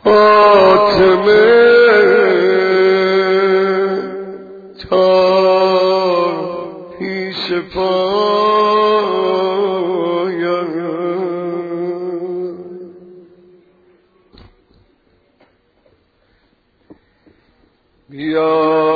فاطمه تا پیش پایم بیا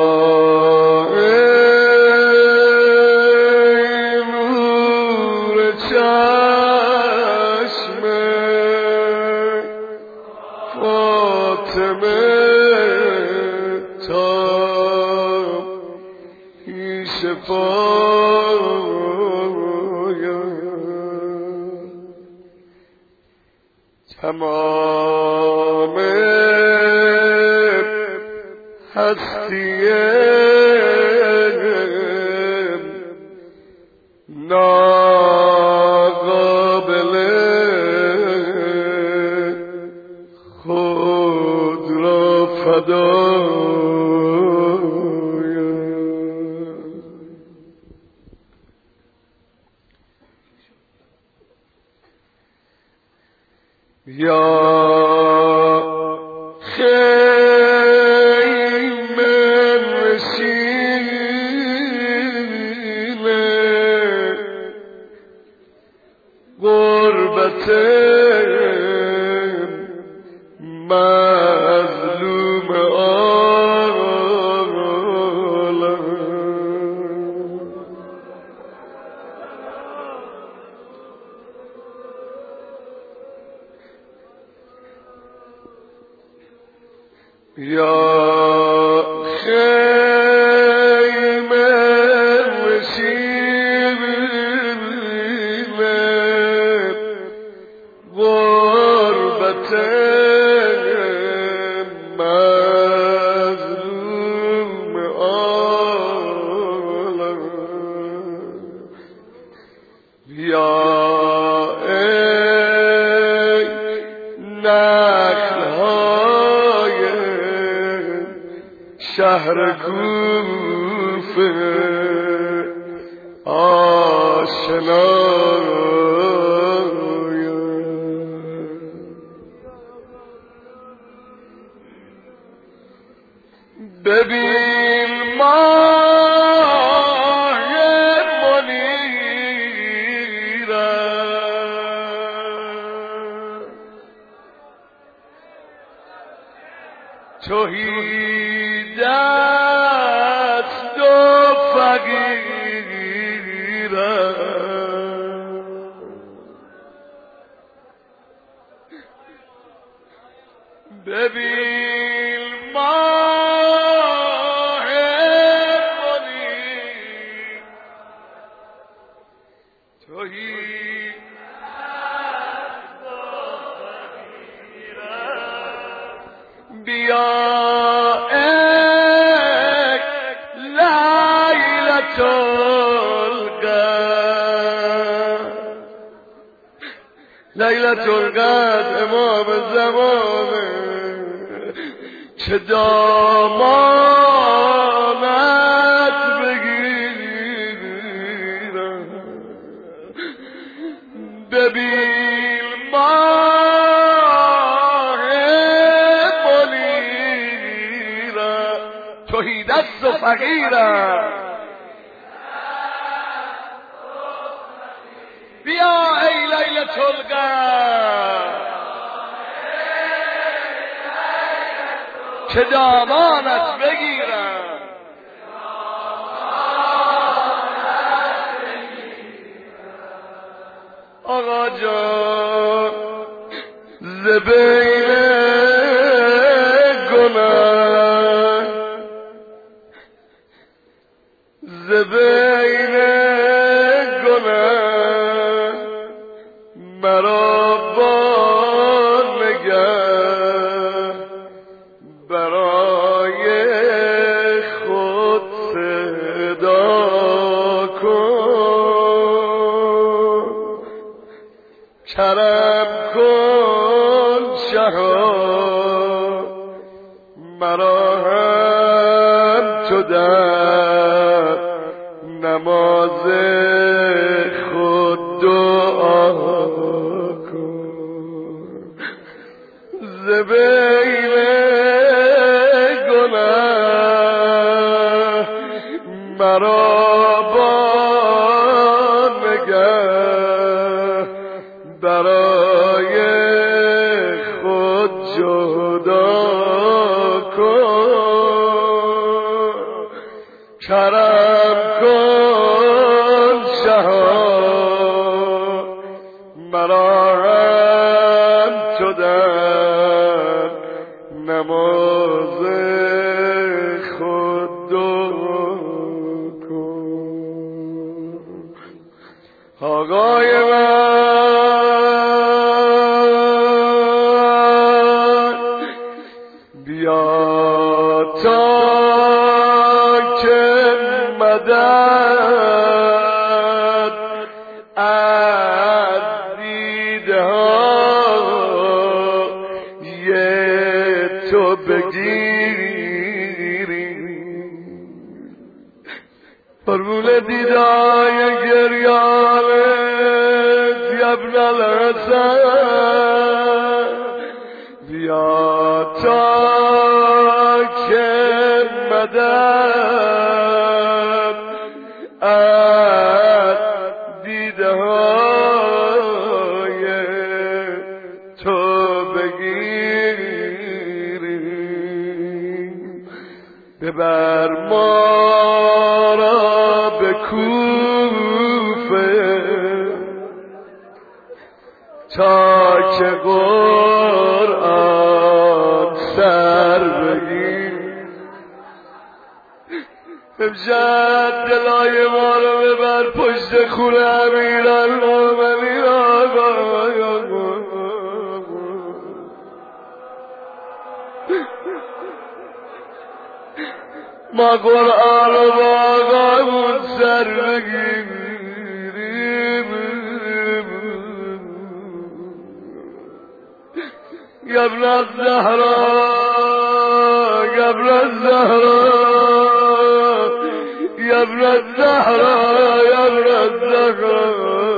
تمام هستی ناقابل خود را فدایم یا خیم نشین غربت مظلوم عالم یا خیم نشین غربت مظلوم عالم یا ای نخل‌های شهر کوفه آشنایم ببین ماه منیرم توحید است و فقیرم ببین ماه منیر توحید است و فقیرم بیا ای لیلة القدر لیلة القدر امام زمانه چه دامانت بگیرم ببین ماه منیرم توحید است و فقیرم بیا ای لیلة القدر که دامانت بگیرم آقا جان ز بین گناه ز بین گناه مرا نگه برای خود صدا کن کرم کن شها مرا هم تو در نماز خود دعا کن زبین گناه مرا با نگه برای خود جدا کن کرم کن شها مرا هم تو در نماز خود دعا کن آقای من بیا تا که مدد از دیده های تو بگیری قربون دیدای گریانت ابن الحسن بیا تا که مدد از دیده های تو بگیری ببر ما را به کوفه تا که قرآن سر بگیر امشب دلای ما رو ببر پشت خونه امیرالمومنین ما قرآن رو با آقامون سر بگیریم قبل الزهرا قبل الزهرا قبل الزهرا قبل الزهرا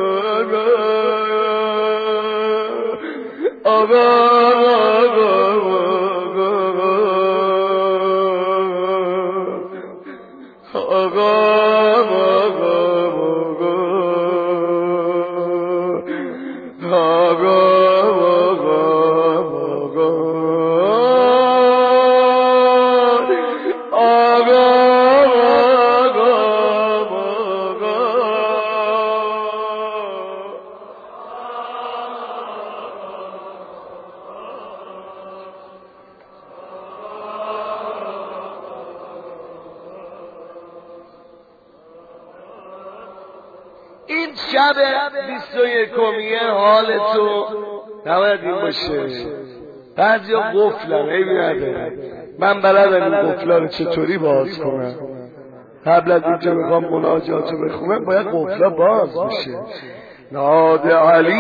این شب 21 حال تو نباید این باشه بعضی ها قفلن عیبی نداره من بلدم این قفلا رو چطوری باز کنم قبل از اینجا میخوام مناجات رو بخونم باید قفلا باز بشه ناد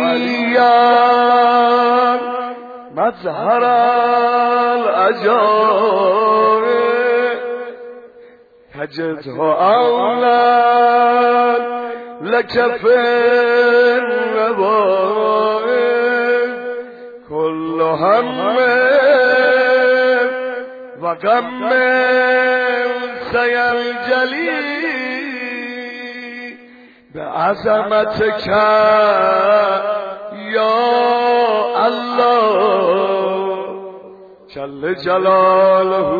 علیان مظهر العجائب تجدها اولا لکف النوائب کل هم و غم سینجلی به عظمتک یا الله جل جلاله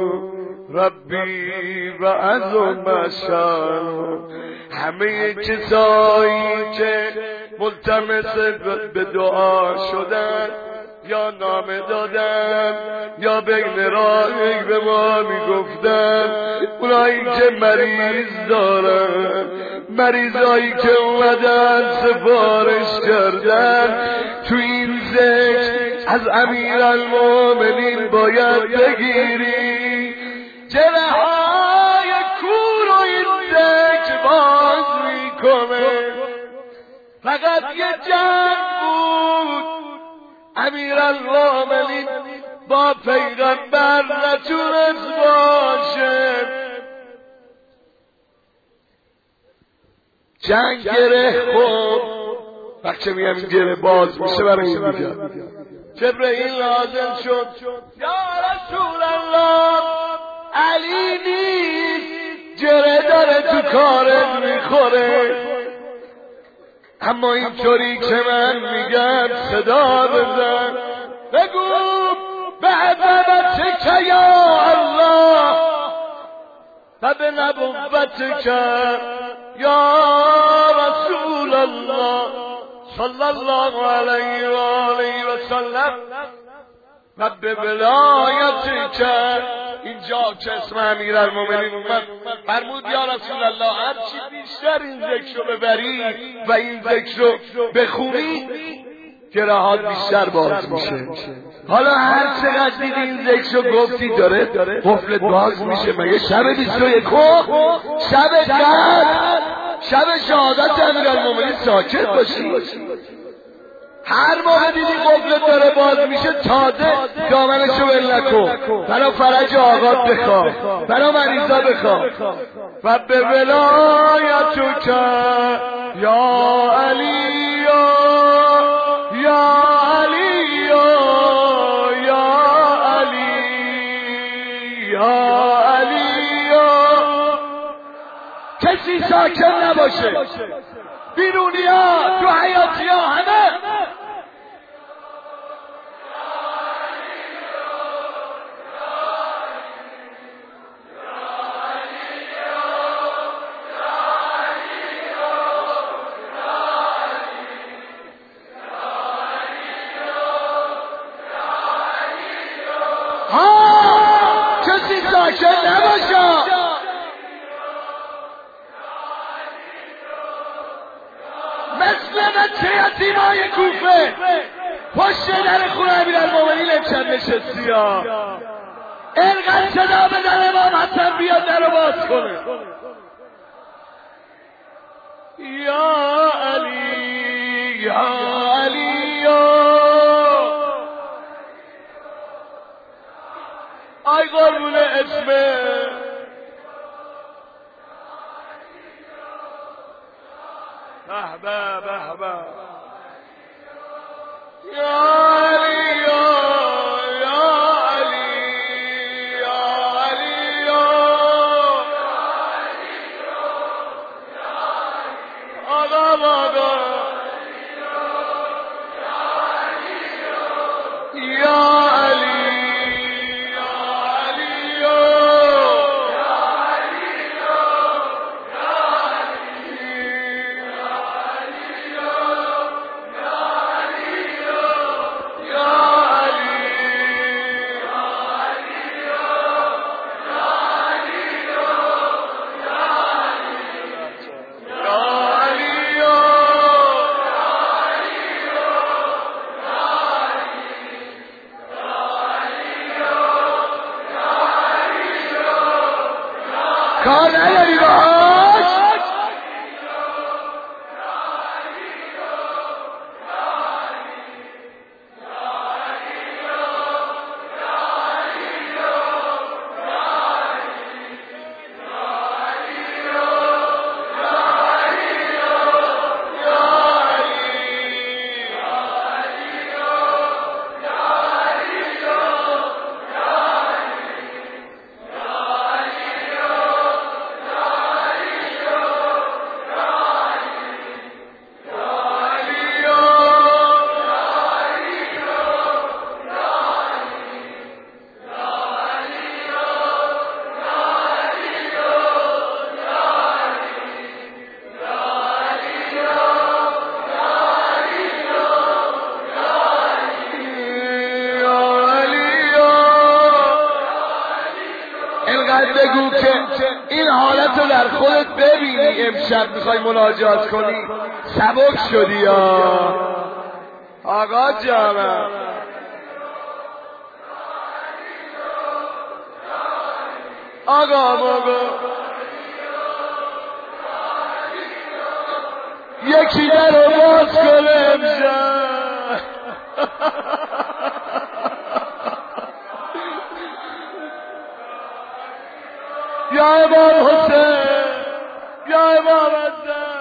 ربی و عظم شأنه همه کسایی که ملتمس به دعا شدن یا نامه دادن یا بین راهی به ما میگفتن اونایی که مریض دارن مریضایی که اومدن سفارش کردن تو این ذکر از امیرالمومنین باید بگیری جرحای کور و این ذکر باز میکنه فقط یه جنگ بود امیرالمومنین با پیغمبر نتونست باشه جنگ گره خود وقتی میگم این گره باز میشه برای این میگم جبرئیل نازل شد یا رسول الله علی نیست، گره داره تو کارت میخوره، اما اینطوری که من میگم صدا بزن بگو به عظمتک یا الله و به نبوتک یا رسول الله صلی الله علیه و آله و سلم و به ولایتک. اینجا که اسم امیرالمومنین اومد فرمود یا رسول الله هرچی بیشتر این ذکر رو ببری و این ذکر رو بخونی گراهات بیشتر باز میشه. حالا هر چقدر دیدی این ذکر رو گفتی داره قفلت باز میشه. مگه شب 21 شب قدر شب شهادت امیرالمومنین ساکت باشی؟ هر موقع دیدی قفلت داره باز میشه تازه دامنشو ول نکن، برا فرج آقات بخواه، برا مریضا بخواه. و به ولایتک یا علی یا علی یا علی یا علی. کسی ساکت نباشه، بیرونی ها تو حیاتی ها همه کسی ساکت نباشه. مثل بچه یتیمای کوفه پشت در خونه امیرالمومنین امشب نشستی ها، اینقدر صدا بزن امام حسن بیاد در رو باز کنه. یا علی یا علی ای قربون اسمه بهبه بهبه یا علی یا علی یا علی آقا آقا یا علی کار نداری باش. بگو که این حالت رو در خودت ببینی. امشب میخوای مناجات کنی سبک شدی یا آقا جانم. آقا یکی در رو باز کنه امشب. یا امام حسین یا امام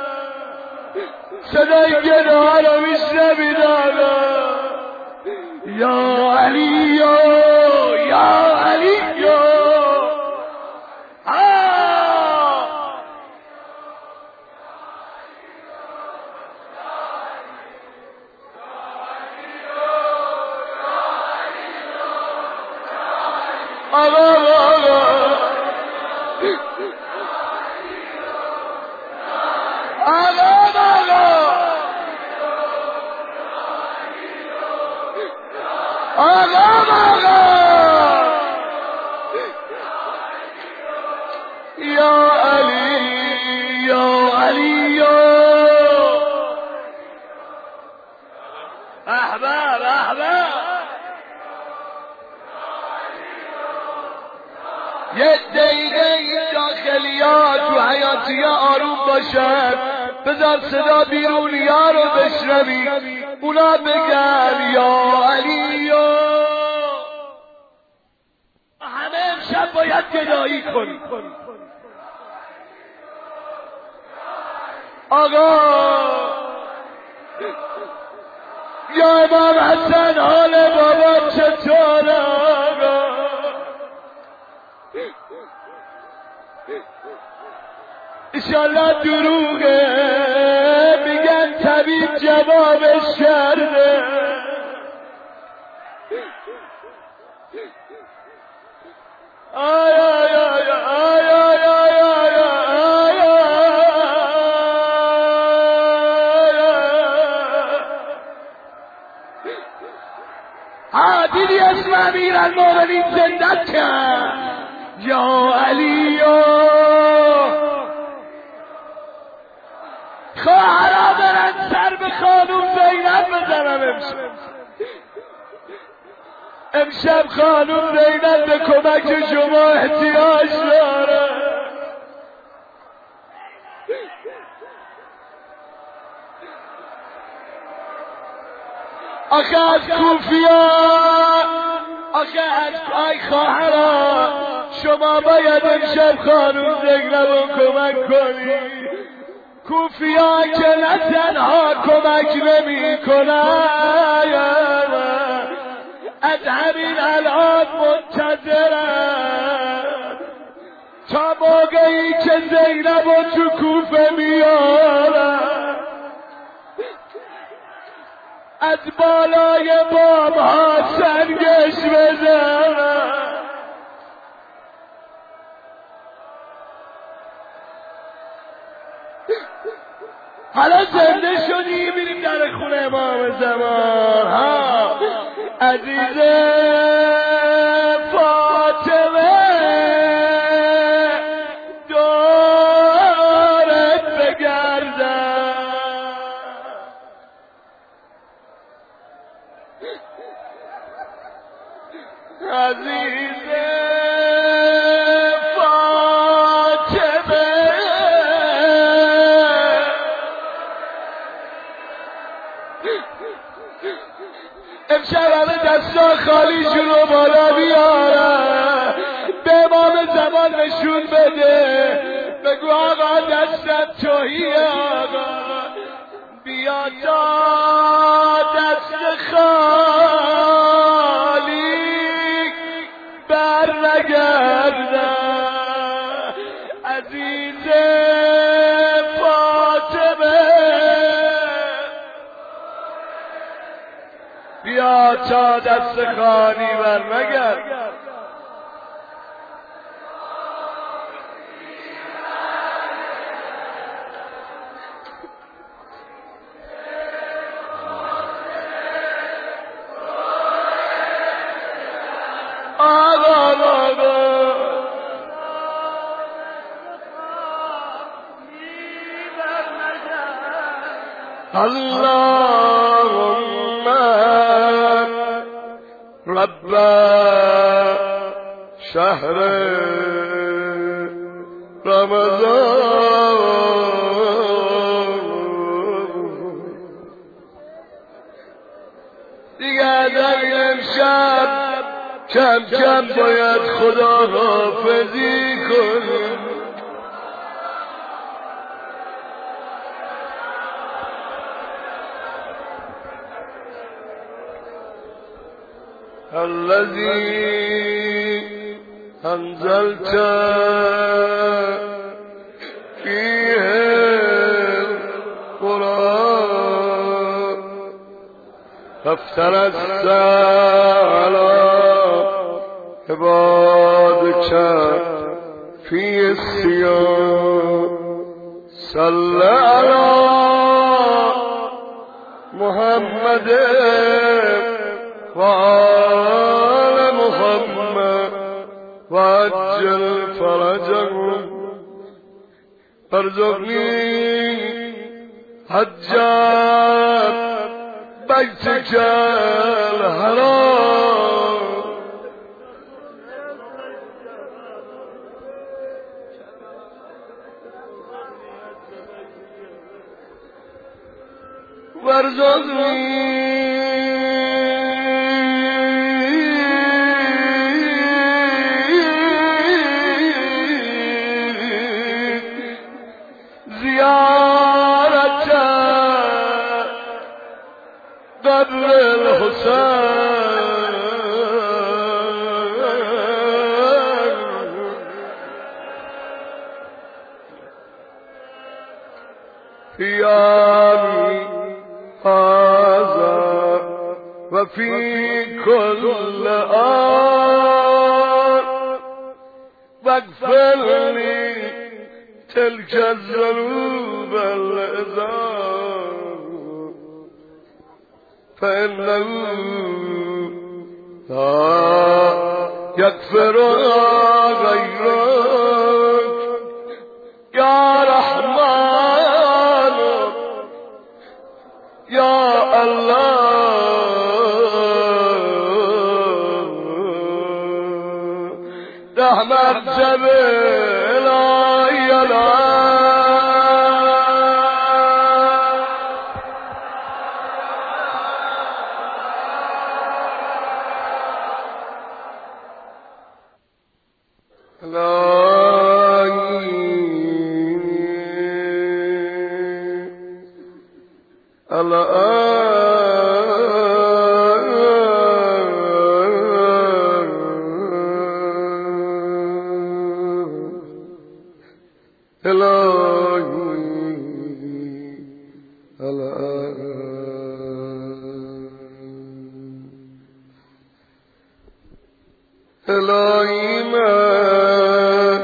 حسین صدای گناه رو میشنوید آقا. یا علی یا علی یه دقیقه اینجا خیلیات تو حیاتی آروم باشن، بذار صدا بیرونیا رو بشنوی، اونا بگن یا علی. همه امشب باید گدایی کنی. آقا یا امام حسن حال بابا چطوره؟ آقا انشالله دروغه، میگن طبیب جوابش کرده. آی آی آی آی آی آی آی دیدی اسم امیرالمومنین زنده کرد یا علی. خواهرها برن سر به خانوم زینب بزنم. امشب خانوم زینب به کمک شما احتیاج داره. آخه از کوفیان، آخه از آی خواهرها شما باید امشب خانوم زینب رو کمک کنی. کوفیا که نه تنها کمک نمی کنن، از همین الان منتظرن تا موقعی که زینب رو تو کوفه میارن، از بالای بامها سنگش بزنن. حالا زنده شدی میریم در خونه امام زمان. ها عزیز فاطمه دورت بگردم، عزیز امشب همه دستا خالیشون رو بالا بیارن، به امام زمان نشون بده، بگو آقا دستت توهی، آقا بیا تا دست خالی بر نگردن. عزیز فاطمه بیا تا دست خالی بر نگرد. اللهم رب شهر رمضان دیگر در امشب کم کم باید خدا حافظی کنیم. الذي أنزلت فيه القرآن فافترست على عبادك في الصيام صل على محمد وآل محمد وعجل فرجهم وارزقني حج بيتك الحرام وارزقني زيارة قبر الحسين في يومي هذا وفي كل آن واغفر لي تلك الذنوب العظام فإنه لا يغفر غيرك يا رحمن يا الله رحمت جبل يلا الهی من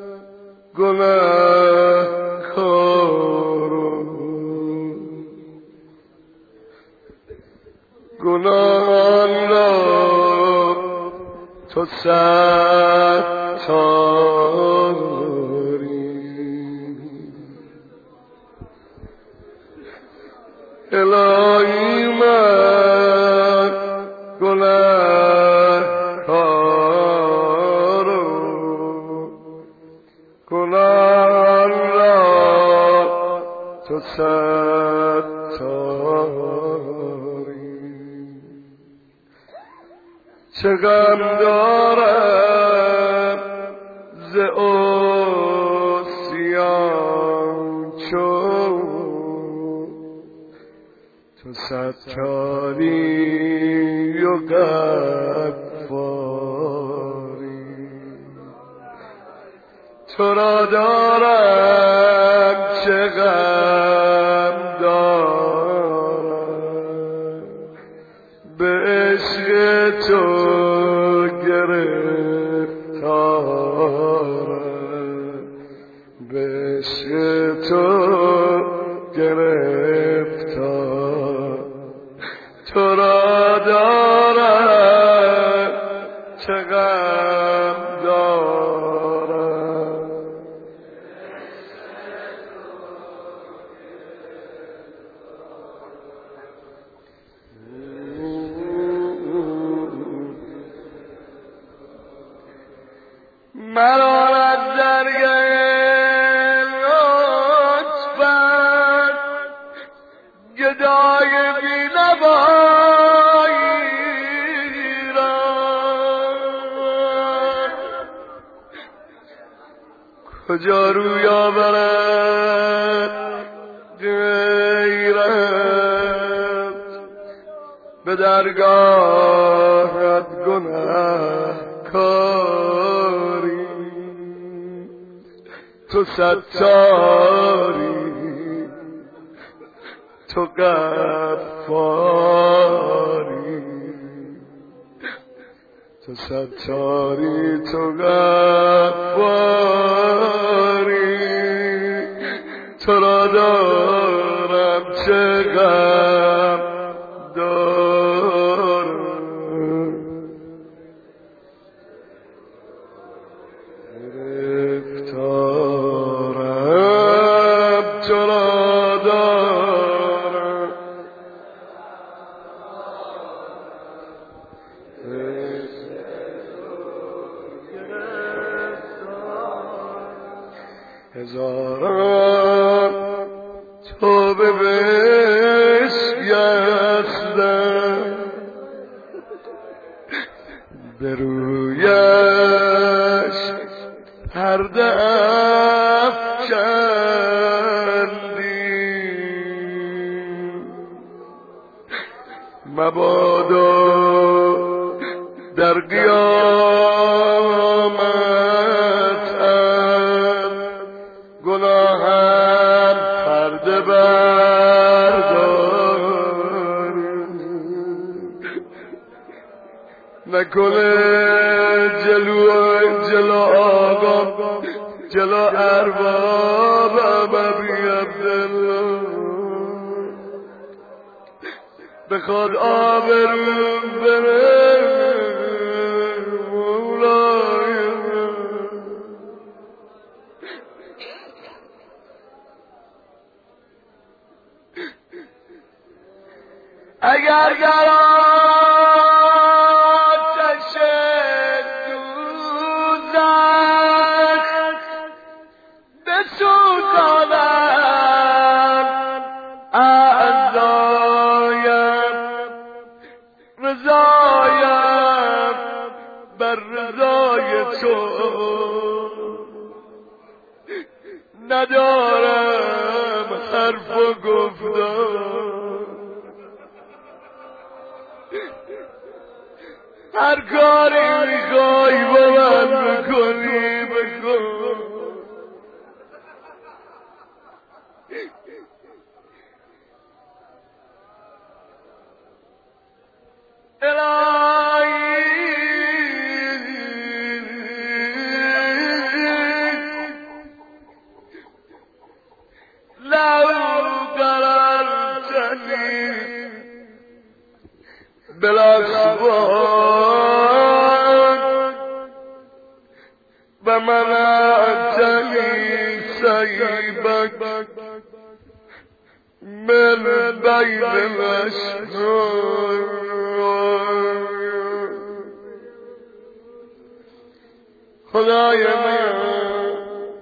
گناهان را تو ستاری الهی من گناهان را تو ستاری چه غم دارم ز عصیان چون تو ستاری و غفاری تو را دارم چه غم دارم به عشق تو گرفتارم به عشق تو گرفتار تو را دارم چه غم دارم مرا از درگاه لطفت گدای بینوایی را کجا روی آورد غیرت به درگاهت تو ستاری تو غفاری تو ستاری تو غفاری تو را دارم چه غم دارم گرفتارم تو را دارم هزاران تو به بشکستم به رویش پرده افکندی مبادا در قیامتم گناهم پرده برداری نکنه جلو آقام جلو اربابم ابی عبدالله بخواد آبروم بره مولای اگر در آتش دوزخ بسوزانم اعضایم رضایم بر رضای تو ندارم حرف و گفتار هر کاری میخوای با من بکنی بکن الهی لو قررتنی بالاخوان و منعتنی سیبک من بین الاشهر خدای من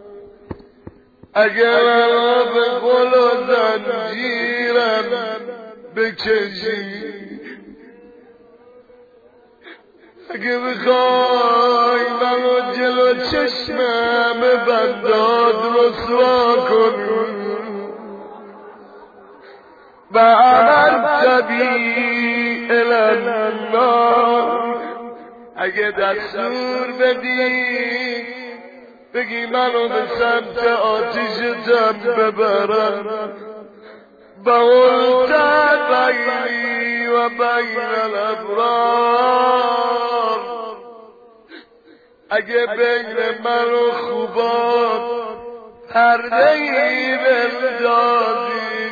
اگر به قل و زنجیرم بکشی اگه بخوای منو جلو چشمم بنداد رسوا کنی و امرت بی الالله اگه دستور بدی بگی منو به سمت آتیشتم ببرم بولت بینی و بین الابرار اگه بین من و خوبان پرده‌ای بندازی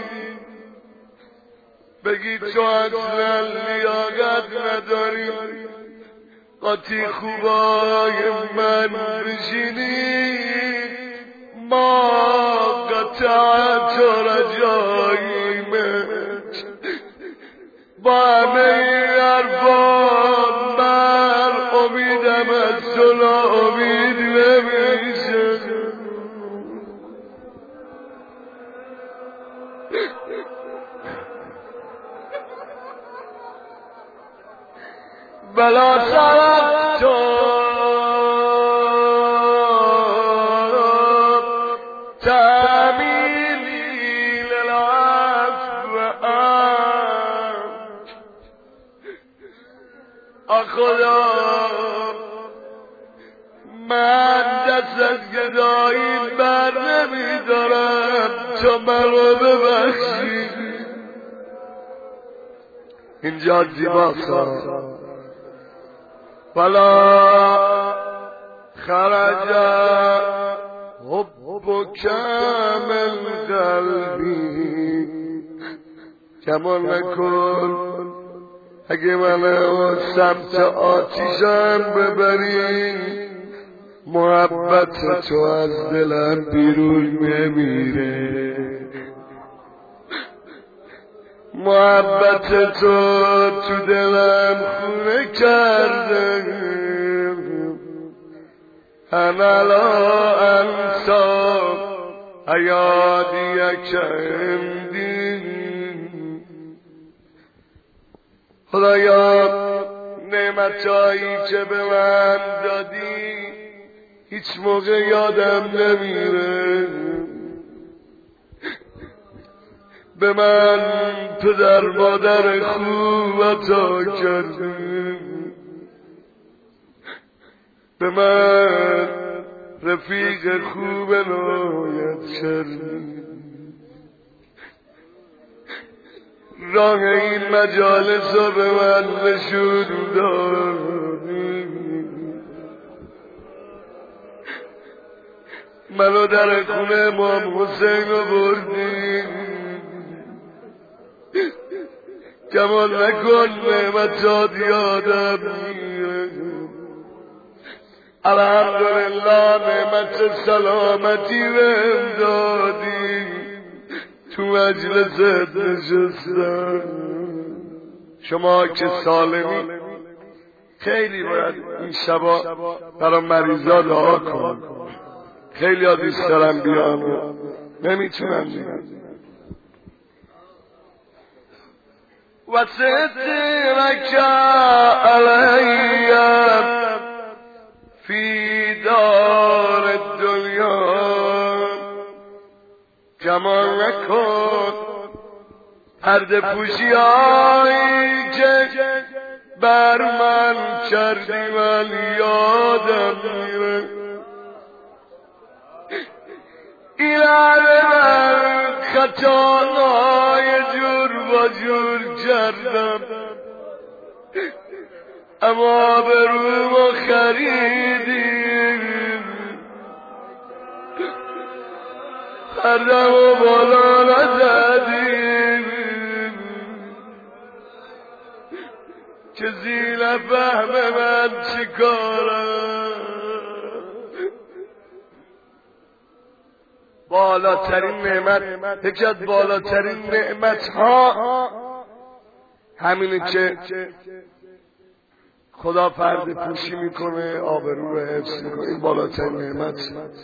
بگی تو اصلا لیاقت نداری قاطی خوبای من بشینی ما قطعت رجاییم با همه حرفان من امیدم از تو ناامید نمیشه بلا سرت تو تعمیلی للعفو خدا من دست از گدایی بر نمیدارم تا مرا ببخشی. اینجا زیباست ولا خرج حبک من قلبی. کمان نکن اگه من سمت آتیشم ببری، محبت تو از دلم بیرون نمیره. محبت تو دلم خونه کرده. انا لا انسا حیاتیک عندی. خدایا نعمتایی که به من دادی هیچ موقع یادم نمیره. به من پدر مادر خوب عطا کردی، به من رفیق خوب عنایت کردی. راه این مجالس رو به من نشون دادی. منو در خونه امام حسین رو بردی. کمان نکن نعمتات یادم میره. الحمدلله نعمت سلامتی بهم دادی. تو مجلست نشستم. شما که سالمی خیلی باید این شبا برای مریضا دعا کن. خیلی ها دوست دارم بیان و نمیتونم دیگه. و سترک علی فی دار الدنیا. کمان نکن پرده پوشی هایی که بر من کردی من یادم میره. این من خطاهای جور و جور کردم، اما به رومو خریدیم. خردم و بالا نزدیم که زیل فهم من چیکارم. بالاترین نعمت، یکی از بالاترین نعمت ها همینه که خدا پرده پوشی میکنه، آبرو رو حفظ میکنه. این بالاترین نعمت.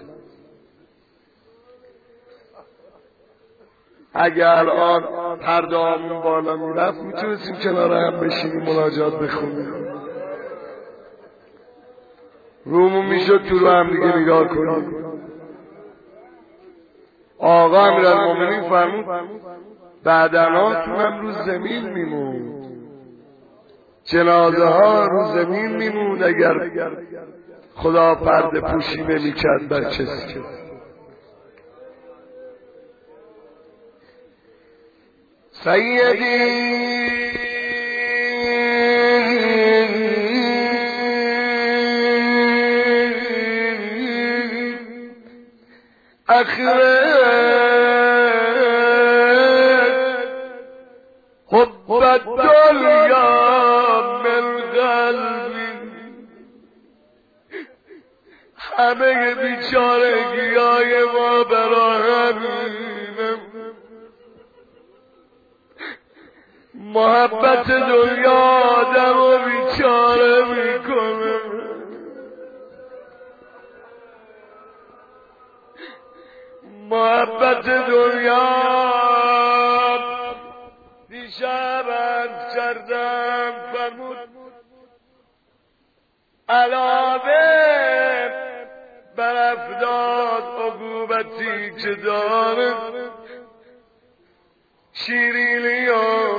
اگر الان پرده آمون بالا میرفت میتونستیم کنار هم بشینیم مناجات بخونیم، رومون میشد تو رو هم دیگه نگاه کنیم. آقا امیرالمومنین فرمود بدناتون هم رو زمین میموند، جنازه ها رو زمین میموند اگر خدا پرده پوشی نمیکرد بر کسی. سیدی اخرج حب الدنیا من قلبی. همه بیچارگیای ما برا همینه. محبت دنیا آدم و بیچاره میکنه. محبت دنیا دیشب عرض کردم فرمود علاوه بر افداد عقوبتی که داره، شیرینی و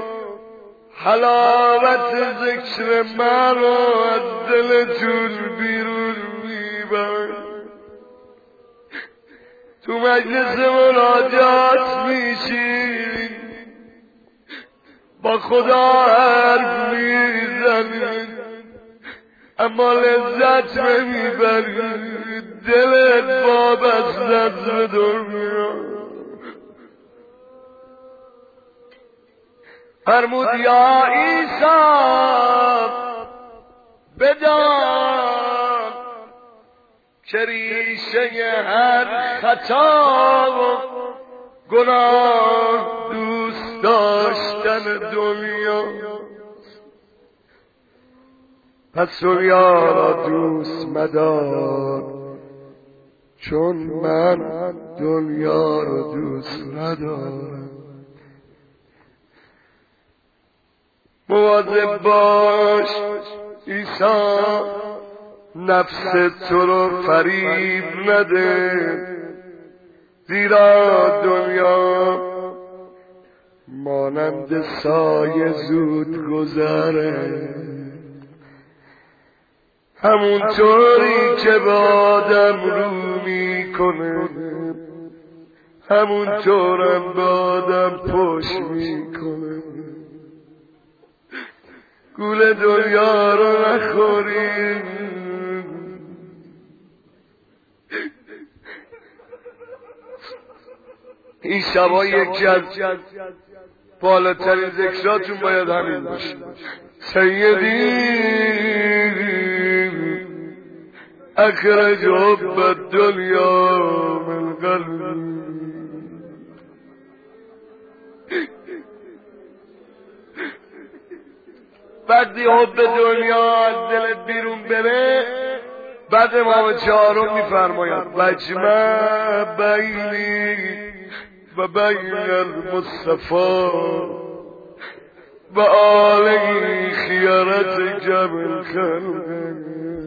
حلاوت ذکر من رو از دلتون بیرون میبره. تو مجلس مناجات میشین، با خدا حرف میزنی، اما لذت نمیبری، دلت وابسته به دنیا. فرمود یا عیسی بدان که ریشه هر خطا و گناه دوست داشتن دنیا. پس دنیا را دوست مدار، چون من دنیا را دوست ندارم. مواظب باش عیسی نفس تو رو فریب نده، زیرا دنیا مانند سایه زود گذره. همونطوری که به آدم رو میکنه، همونطورم به آدم پشت میکنه. گول دنیا رو نخوریم. این شبا یکی از بالاترین ذکراتون باید همین باشه. سیدی اخرج حب الدنیا من قلبی. وقتی حب دنیا از دلت بیرون بره، بعد امام چهارم میفرماید وجمع بینی و بین المصطفی و آله خیارت جمع خلق.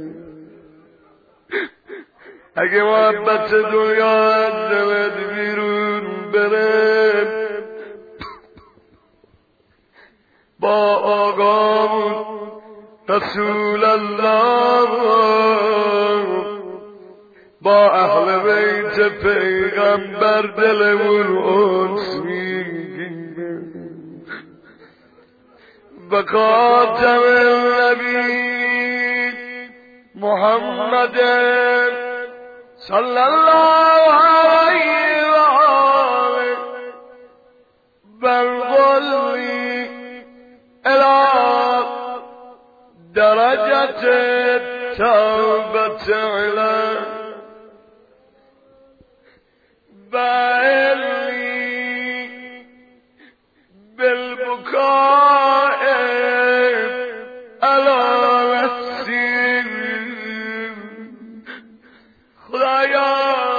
اگه محبت دنیا از دلت بیرون بره، با آقامون رسول الله، با اهل بیت پیغمبر دلمون انس میگیره. و خاتم النبی محمد صلی الله علیه و آله بالقلی الى درجة توبة إلى بألي بالبكاء على نفسي. خدایا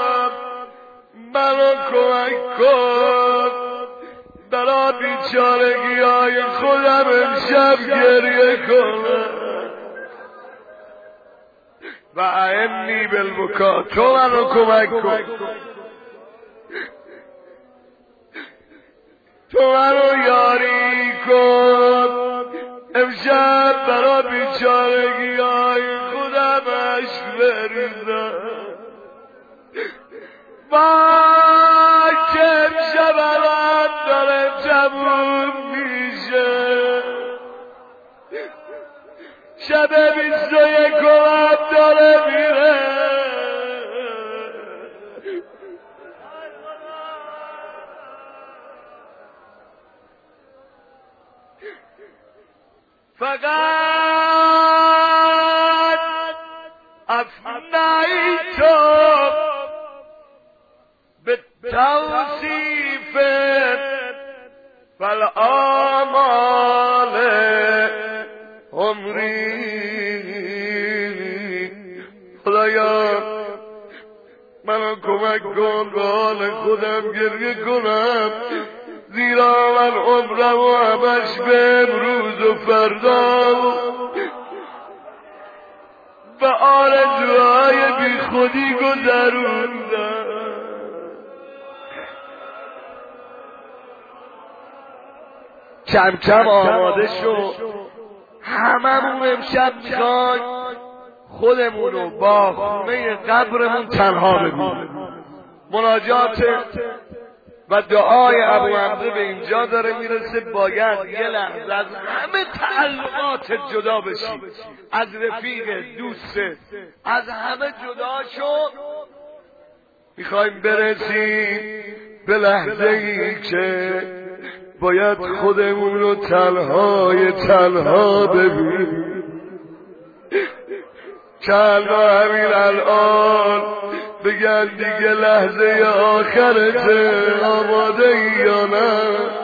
منو کمک کن، برا بیچارگی های خودم امشب گریه کنم. و اعنی بالبکا، تو منو کمک کن، تو منو یاری کن. امشب برا بیچارگی های خودم اشک بریزم. با که امشب الان داره تموم میشه، شب 21 داره میره. فقط افنیت به توصیف فالآمال عمری. خدایا منو کمک کن به حال خودم گریه کنم، زیرا من عمرم و همش به امروز و فردا به آرزوهای بی خودی گذروندم. کم کم آماده شو، هممون امشب میخوایم خودمونو با خونه قبرمون تنها ببینیم. مناجات و دعای ابو حمزه به اینجا داره میرسه باید یه لحظه از همه تعلقات جدا بشی، از رفیق دوست، از همه جدا شد. میخوایم برسیم به لحظه ای که باید خودمون رو تنها ببینیم. چند همین الان بگن دیگه لحظه آخرته، آماده ای یا نه؟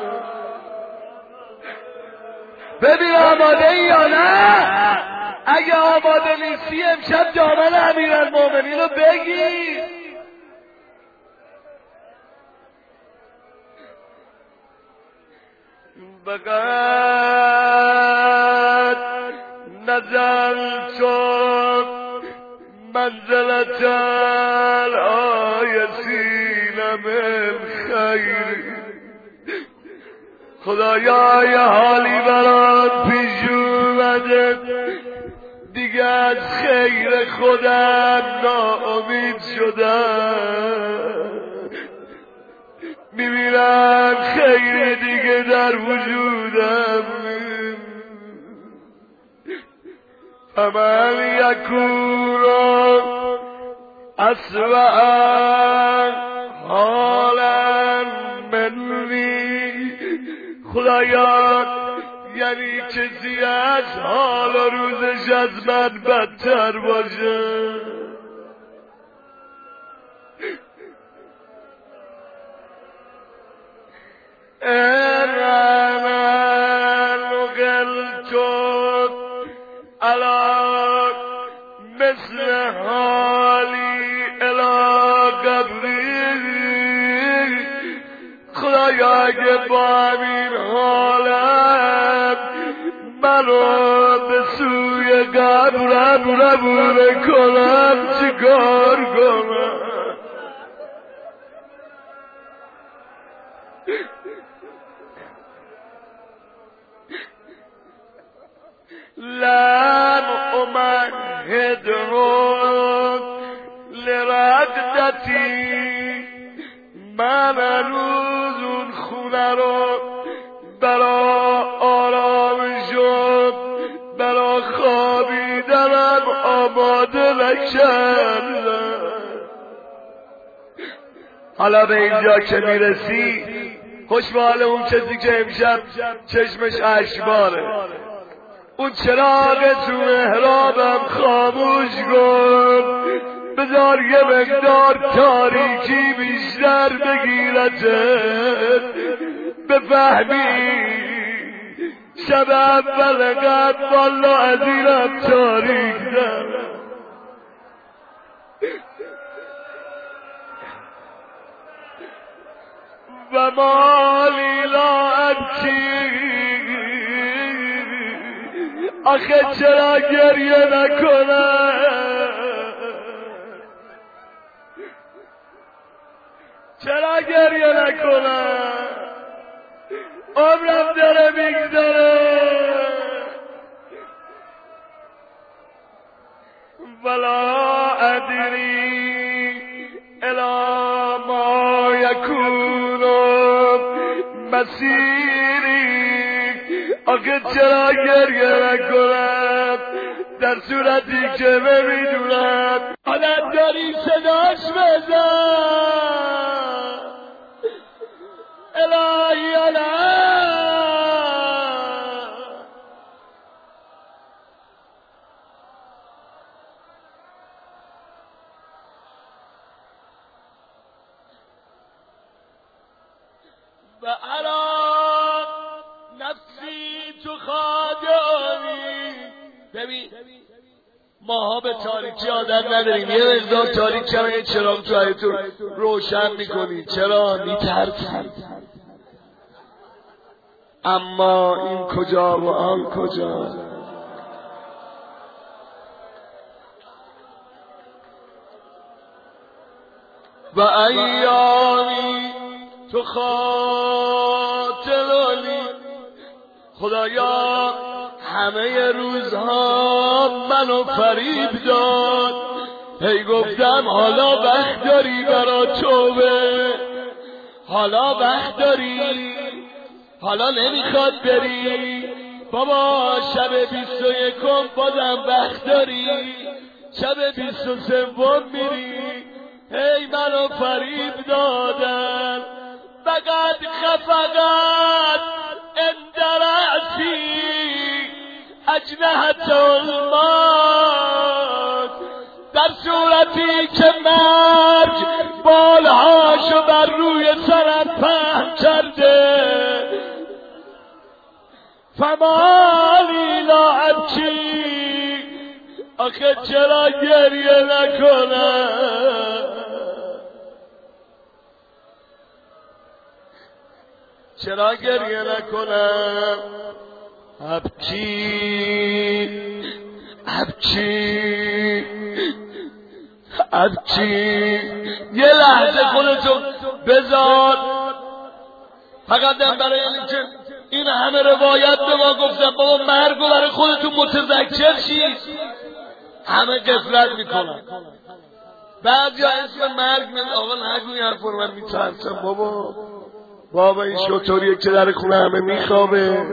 ببین آماده ای یا نه؟ اگه آماده نیستی امشب دامن امیرالمومنین رو بگیر. بقد نزل شد منزلت الآیسین من خیر. خدایا یه حالی برات پیش اومده، دیگه از خیر خودم ناامید شدم. میبینم خیر دیگه در وجودم. فمن یکون اسوأ حالا منی. خدایا یعنی کسی از حال و روزش از من بدتر باشه. مثل حالی الی قبری. خدایا اگه با همین حالم منو به سوی قبرم ربونه کنم چیکار کنم؟ لن امهده لردتی. من هنوز اون خونه رو برا آرامشم، برا خوابیدنم آماده نکردم. حالا به اینجا که میرسی خوش به حال اون کسی که امشب چشمش اشکباره. اون چراغ تو محرابم خاموش کن، بذار یه مقدار تاریکی بیشتر بگیرتت، بفهمی شب اول قد والا از اینم تاریک دارم. و مالی لا ابکی. آخه چرا گریه نکنم؟ چرا گریه نکنم؟ عمرم داره میگذره. ولا ادری الی ما یکون مسیری. آخه چرا گریه نکنم در صورتی که نمیدونم؟ آدم داری صداش بزن الهی الهی. و الان نفسی تو خادمی. ببین ماها به تاریکی عادت نداریم، یه مقدار تاریک کمه چراغ تو حیاطتون روشن میکنی. چرا؟ میترسیم. اما این کجا و آن کجا؟ و ایامی تو خاطرانی. خدایا همه روزها منو فریب داد، هی گفتم حالا وقت داری برا توبه، حالا وقت داری، حالا نمیخواد بری. بابا شب 21 بازم وقت داری، شب 23 میری. هی منو فریب دادن، فقط خفقت اندرعتی اجنحت الموت، در صورتی که مرگ بالهاشو بر روی سرم پهن کرده. فمالی لا ابکی، آخه چرا گریه نکنم، چرا گریه نکنم. ابکی ابکی ابکی. یه لحظه خودتو بذار، فقط برای اینکه این همه روایت به ما گفتن بابا مرگو برای خودتون متذکر شید. همه غفلت میکنن، بعضیا اسم مرگ من آقا نگوی حرف رو، من میترسم بابا این شطوریه که در خونه همه میخوابه.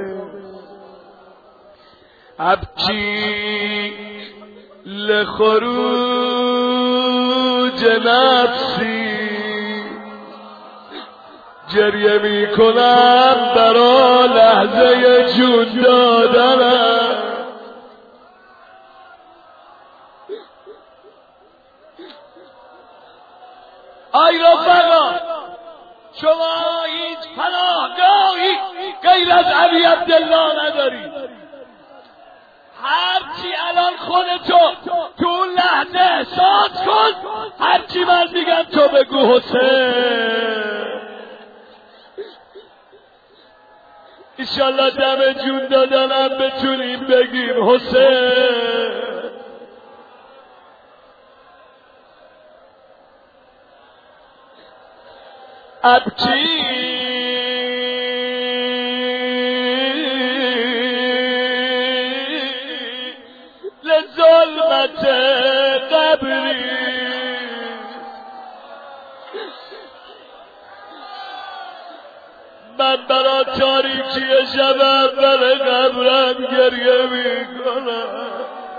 ابکی لخروج نفسی، گریه میکنم برا لحظه جون دادنم. آی رفقا، شما هیچ پناهگاهی غیر از ابی عبدالله نداری. هرچی الان خودتو تو اون لحظه احساس کن، هرچی من میگم تو بگو حسین. انشالله دم جون دادنم بتونیم بگیم حسین. ابکی لظلمت قبری، من برا تاریکی شب اول قبرم گریه میکنم.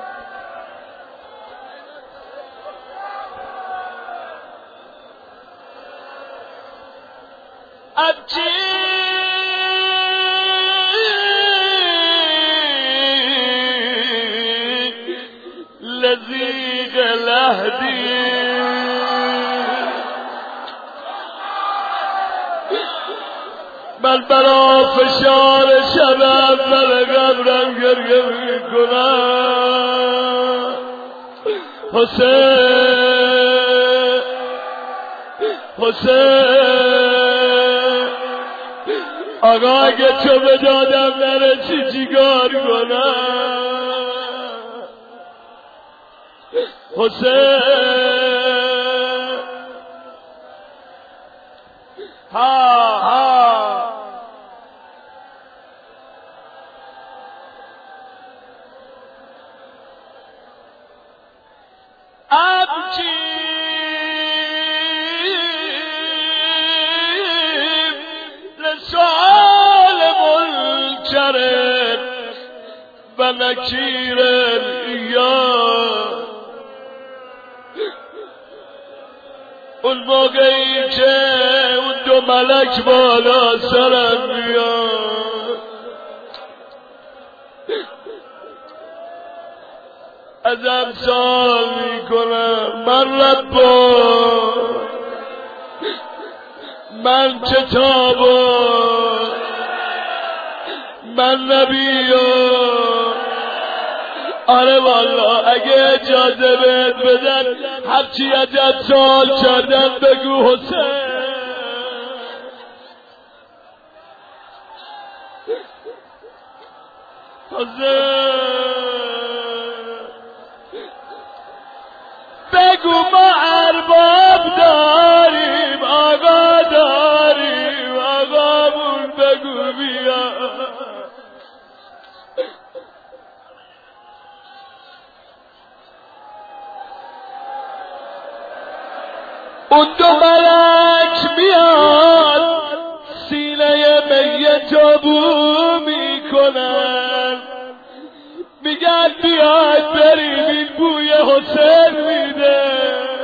ابکی لذیق لهدی، من برا فشار شب اول قبرم گریه میکنم. حسین حسین، آقا اگه تو به دادم نرسی چیکار کنم؟ حسین ها ابکی لسؤال منکر و نکیر ایام. اون موقعی که اون دو ملک بالا سرم بیاد، ازم سوال میکنم من ربا، من کتابا، من نبیا. آره والا اگه اجازه بهت بدن هرچی ازت سوال کردن بگو حسین. بگو ما ارباب داریم، آقا داریم، آقامون بگو بیا. اون دو ملک میاد سینه میتو بو میکنن، میگن بیاید بریم این بوی حسین میده.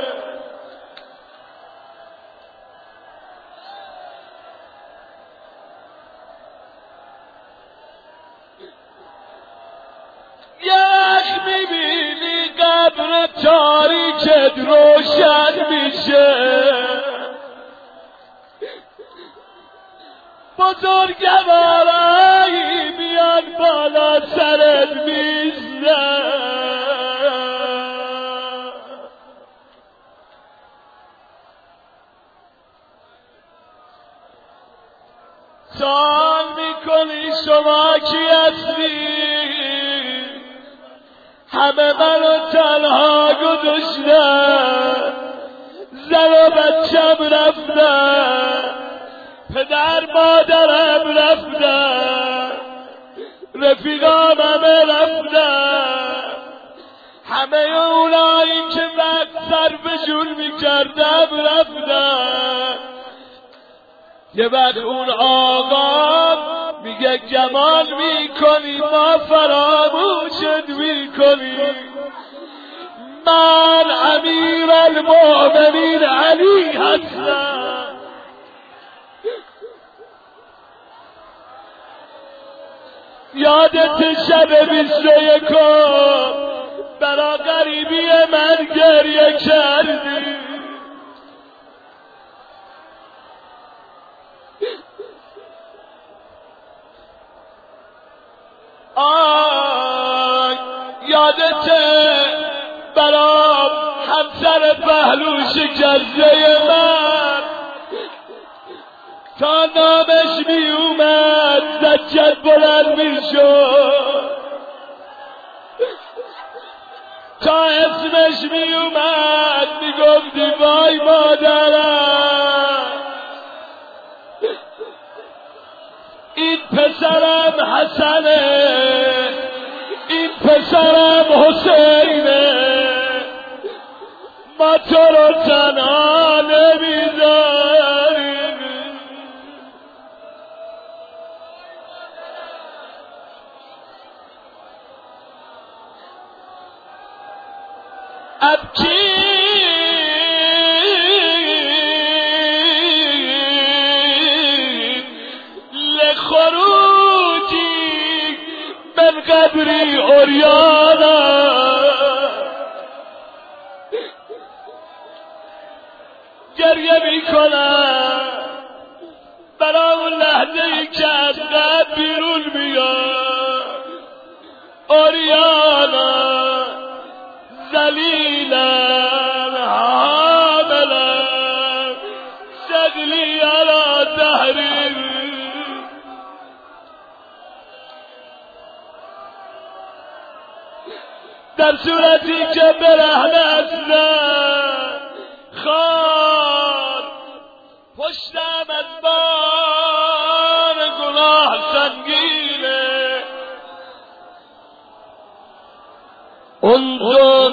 یک میبینی قبر تاریکت روشن میشه، بزرگوارایی میان بالا سرت میزنن، سوال میکنی شما کی هستی؟ همه منو تنها گذاشتن، زن و بچم رفتن، پدر مادرم رفتن، رفیقام همه رفتن، همه اونایی که وقت صرفشون میکردم رفتن. یه وقت اون آقا میگه گمان میکنی ما فراموشت میکنی، من امیر المؤمنین علی هستم. یادت شب 21 برا غریبی من گریه کردی، یادته برام همسر پهلو شکسته من تا نامش می اومد زجت بلند می شد، تا اسمش می اومد می گفتی وای مادرم، این پسرم حسنه، این پسرم حسینه، ما تو رو تنها نمیذاریم. ابکی لخروجی من قبری اوریانا، گریه میکنم برای اون لحظه ای که از قبر بیرون میاد، اوریانا ذلیلن حاملن شغلی علی تحریر. در صورتی که برهنه هستن خان پشتم از بار گناه سنگینه، انظر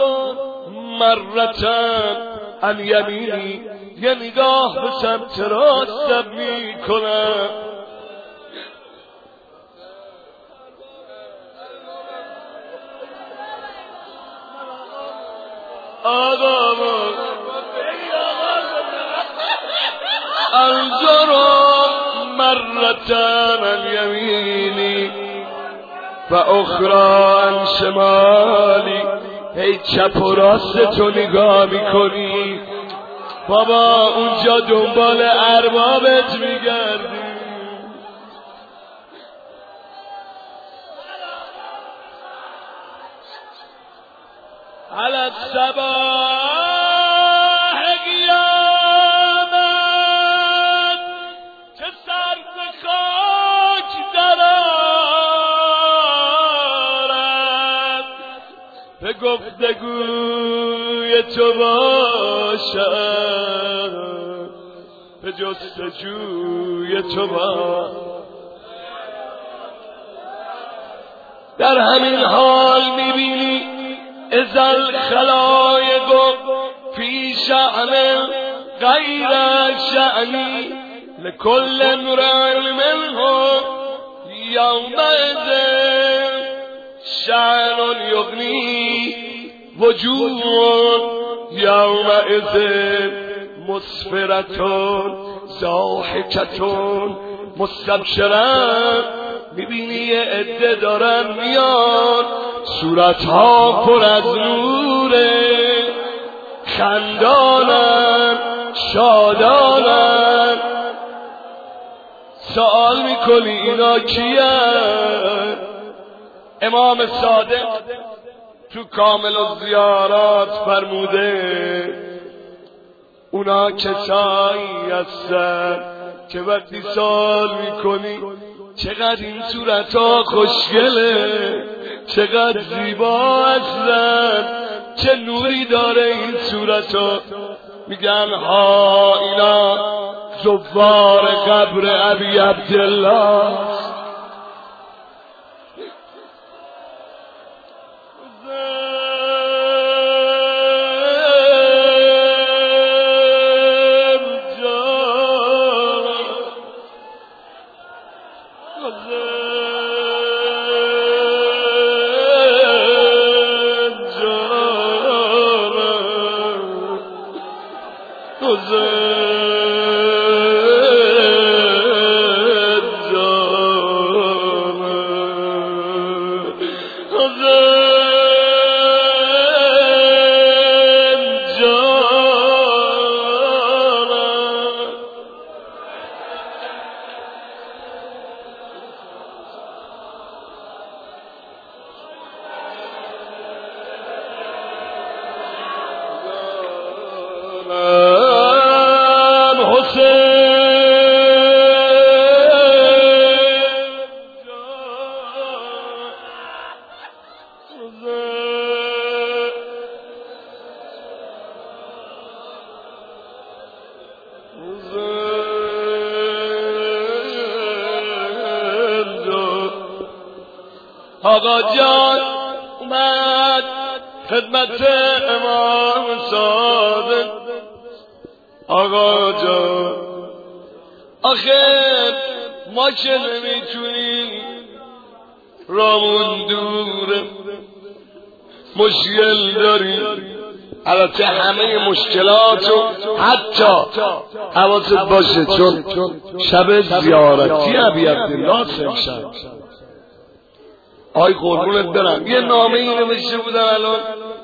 مرتن عن یمینی، یه نگاه به سمت راستم میکنم، آقا انظر مرتن عن یمینی و اخرى عن شمالی، هی چپ و راست تو نگاه میکنی بابا، اونجا دنبال اربابت میگردی. علی الصباح قیامت که سر به خاک درآرد، به گفتگوی تو باشد، به جستجوی تو باشد. در همین حال میبینی اذا الخلایق فی شأن غير شأني لكل امرئ منهم يومئذ شأن يغني وجوه يومئذ مسفرة ضاحكة مستبشرة. میبینی یه عده دارن میان صورتها پر از نوره، خندانن شادانن. سوال میکنی اینا کیه؟ امام صادق تو کامل الزیارات فرموده اونا کسایی هستن که وقتی سوال میکنی چقدر این صورتها خوشگله، چقدر زیبا هستن، چه نوری داره این صورتها، میگن ها اینا زوار قبر ابی عبدالله. آقا جان اومد خدمت امام صادق. آقا جان آخر ما که نمیتونیم، رامون دوره، مشکل داریم. البته همه مشکلاتو حتی حواست باشه چون شب زیارتی ابی عبدالله امشب آی قربونت برم یه نامه ای نوشته بودن الان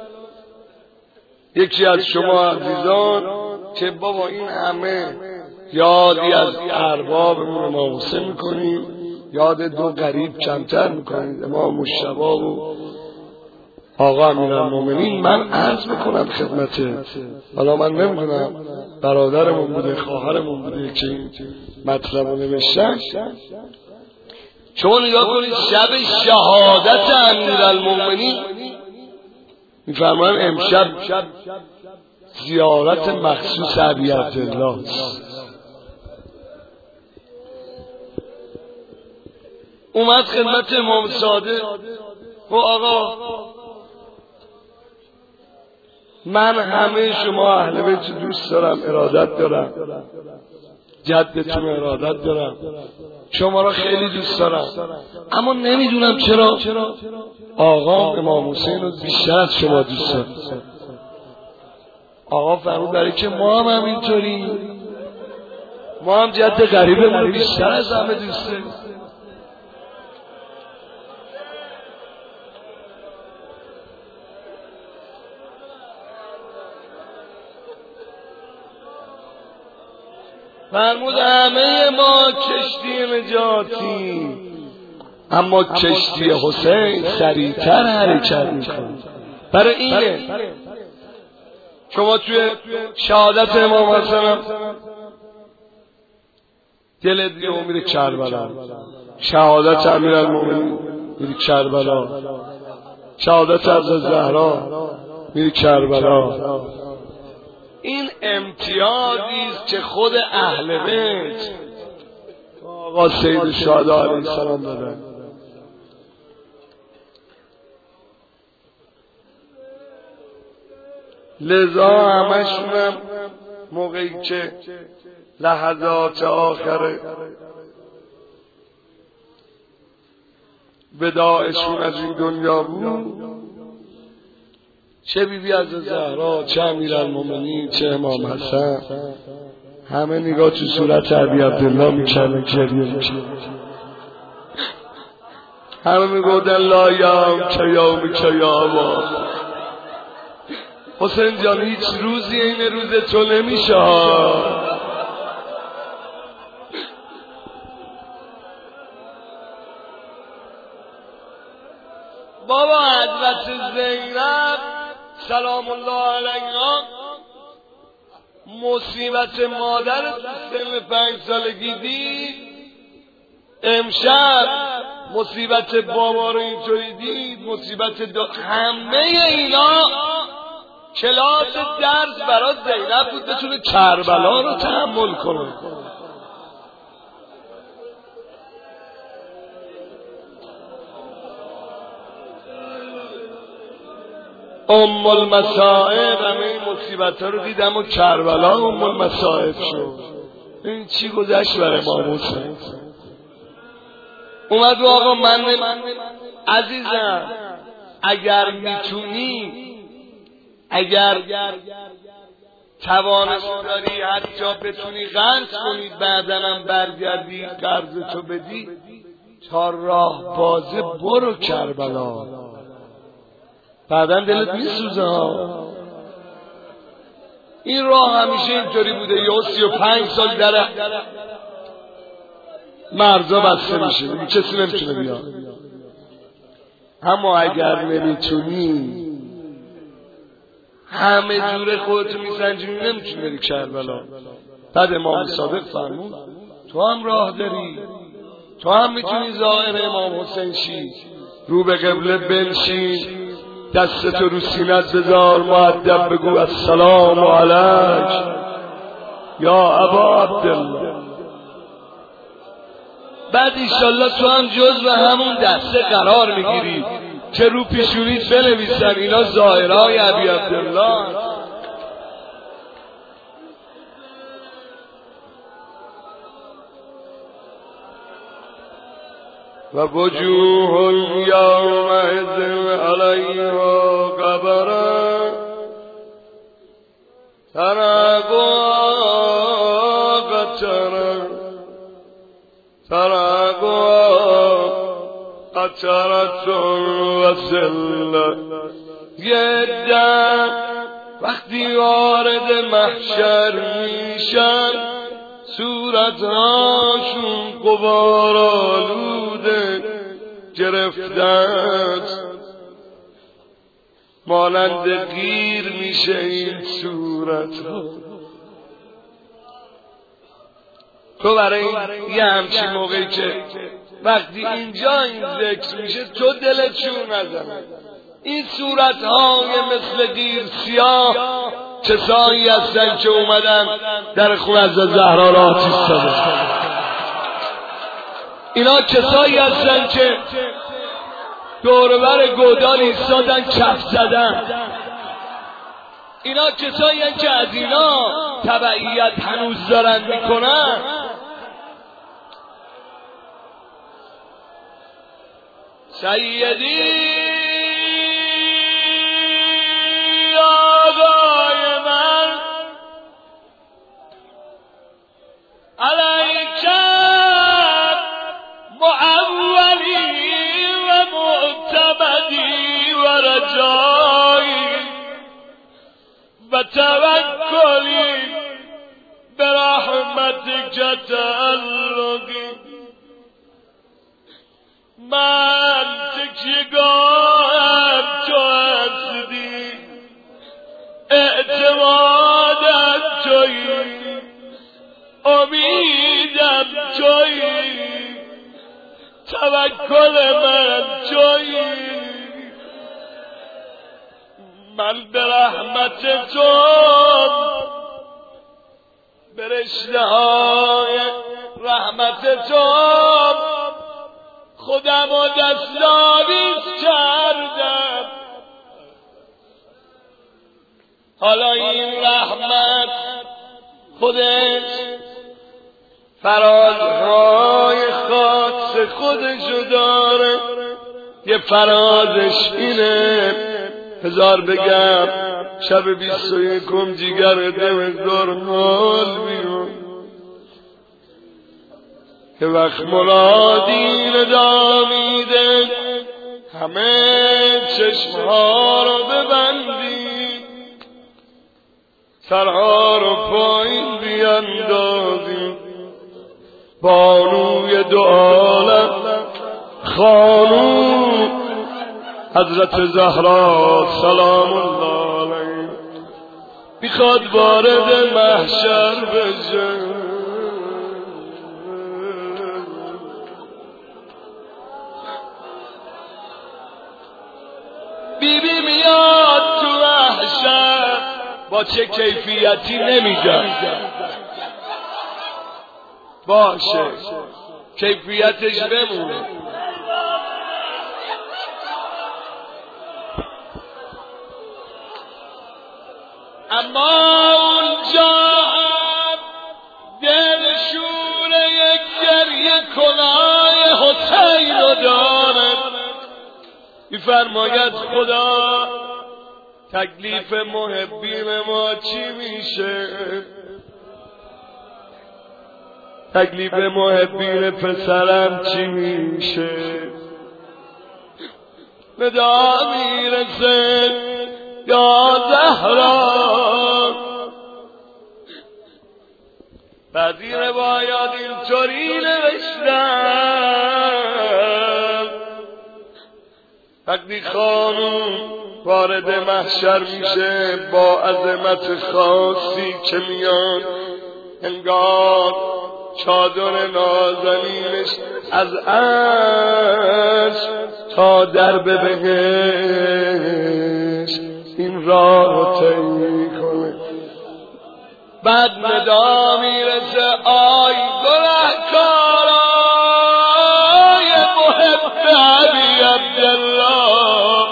یکی از شما عزیزان که بابا این همه یادی از اربابمون امام حسین میکنیم، یاد دو غریب کمتر میکنیم، امام مجتبی و آقا امیرالمومنین. من عرض میکنم خدمتت، حالا من نمیدونم برادرمون بوده خواهرمون بوده که این مطلب رو نوشتن، چون یا کنید شب شهادت امیرالمومنین میفرمان امشب زیارت مخصوص ابی عبدالله است. اومد خدمت امام صادق و آقا من همه شما اهل بیت دوست دارم، ارادت دارم، جدتون ارادت دارم، شما را خیلی دوست دارم، اما نمیدونم چرا آقا امام حسین رو بیشتر از شما دوست دارم. آقا فرمود برای که ما هم همینطوری، ما هم جد غریبمون رو بیشتر از همه دوست داریم. فرمود همه ما کشتی نجاتی، اما کشتی حسین سریعتر حرکت میکنه. برای اینه شما توی شهادت امام حسن دلت یهو میره کربلا، شهادت امیرالمومنین میری کربلا، شهادت حضرت زهرا میری کربلا. این امتیازی است که خود اهل بیت آقا سید الشهدا علیه السلام دادن. لذا همشونم موقعی که لحظات آخر وداعشون از این دنیا بود، چه بیبی از زهرا، چه امیرالمومنین، چه امام حسن، همه نگاه تو صورت ابی عبدالله میکردن، گریه میکردن، همه میگفتن لا یوم که یوم که یاما. حسین جان هیچ روزی این روز تو نمیشه. بابا حضرت زینب سلام الله علیها مصیبت مادر سن 5 سالگی دید، امشب مصیبت بابا رو اینطوری دید، مصیبت همه اینا کلاس درس برای زینب بود بتونه کربلا رو تحمل کنه. ام المصائب همه این مصیبت ها رو دید، اما کربلا ام المصائب شد. این چی گذشت برای امام حسین؟ اومد و آقا من عزیزم اگر میتونی، اگر توانش داری، حتی بتونی قرض کنی بعدنم برگردی قرضتو بدی، تا راه بازه برو کربلا، بعدن دلت میسوزه ها. این راه همیشه اینطوری بوده، یا 35 سال در مرزا بسته میشه، کسی نمیتونه بیاد. اما اگر نمیتونی، همه جور خودتو میسنجونی، نمیتونی بری کربلا. بعد امام صادق فرمود تو هم راه داری، تو هم میتونی ظاهر امام حسین شی، رو به قبله بنشین، دستتو رو سینت بذار، مؤدب بگو السلام علیک یا ابا عبدالله. بعد ایشالله تو هم جزو همون دسته قرار میگیری که رو پیشونیت بنویسن اینا ظاهرهای ابی عبدالله. و وجوه یومئذ علیها غبرة ترهقها قترة قترة و ذلة. یه دم وقتی وارد محشر میشن صورتهاشون غبار آلوده گرفتند، مانند قیر میشه این صورتها. تو برای یه همچین موقعی که وقتی اینجا این ذکر میشه تو دلت چون نزنه، این صورتهای مثل قیر سیاه کسایی هستن که اومدن در خون از زهرا را آتیش زدن. اینا کسایی هستن که دوربر گودال ایستادن کف زدن. اینا کسایی هستن که از اینا تبعیت هنوز دارن میکنن. سیدی آقای من علیک معولی و معتمدی و رجایی و توکلی برحمتک تعلقی. من تکیه‌گاهم تو هستی، اعتمادم تویی، امیدم تویی، توکل من تویی. من به رحمت تو، به رشته‌های رحمت تو خودم و دستاویز کردم. حالا این رحمت خودش فرازهای خاص خودشو داره. یه فرازش اینه، هزار بگم شب 21 جیگر دمزار حال بیون که وقت مرادی ندا میده همه چشمها رو ببندی، سرها رو پایین بیندازی، بانوی دو عالم خانوم حضرت زهرا سلام الله علیها میخواد وارد محشر بشه. بیبی میاد تو محشر با چه کیفیتی نمیگم، باشه کیفیتش بمونه. اما اونجا دلشور یک گریه کنای حسین رو داره. میفرماید خدا تکلیف محبین ما چی میشه؟ تکلیف محبین پسرم چی میشه؟ ندا میرسه یا زهرا. بعضی روایات اینطوری نوشتن وقتی خانوم وارد محشر میشه با عظمت خاصی که میان، انگار چادر نازنینش از عرش تا درب بهشت این راه طی کنه. بعد ندا میرسه آی گناهکارای محب علی عبدالله،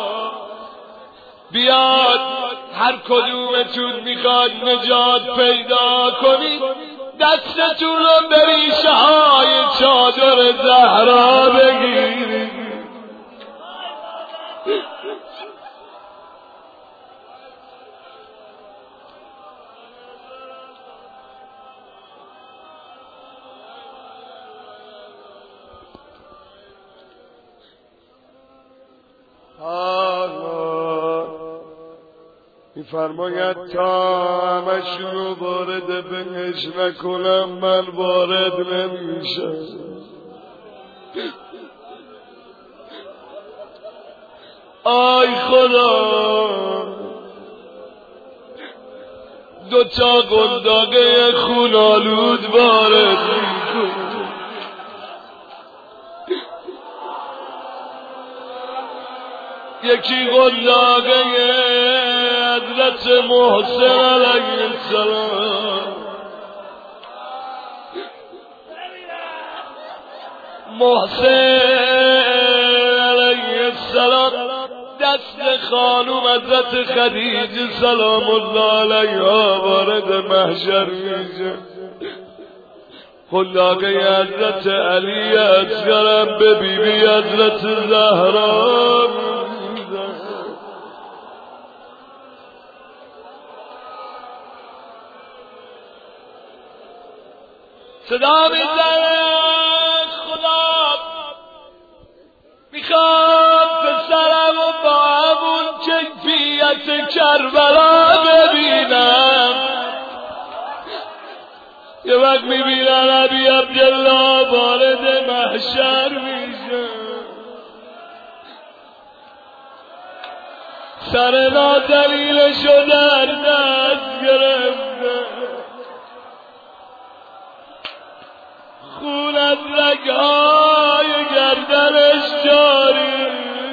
بیاد هر کدومتون میخواد نجات پیدا کنید دستتون رو به ریشه های چادر زهرا بگیرید. میفرماید تا همشونو وارد بهش نکنم من وارد نمیشم. آی خدا دوتا گنداقه خونالود وارد میکن. یکی گنداقه حضرت محسن علیه السلام، محسن علیه السلام دست خانوم حضرت خدیجه سلام الله علیها وارد محشر میشه. گنداقه حضرت علی اصغرم به بیبی حضرت زهرا صدا میزنه خدا میخواد پسرم و با همون کیفیت کربلا ببینم. یه وقت میبینن علی عبدالله وارد محشر میشه، سر نادلیلشو در دست گرفته، خون از رگهای گردنش جاری.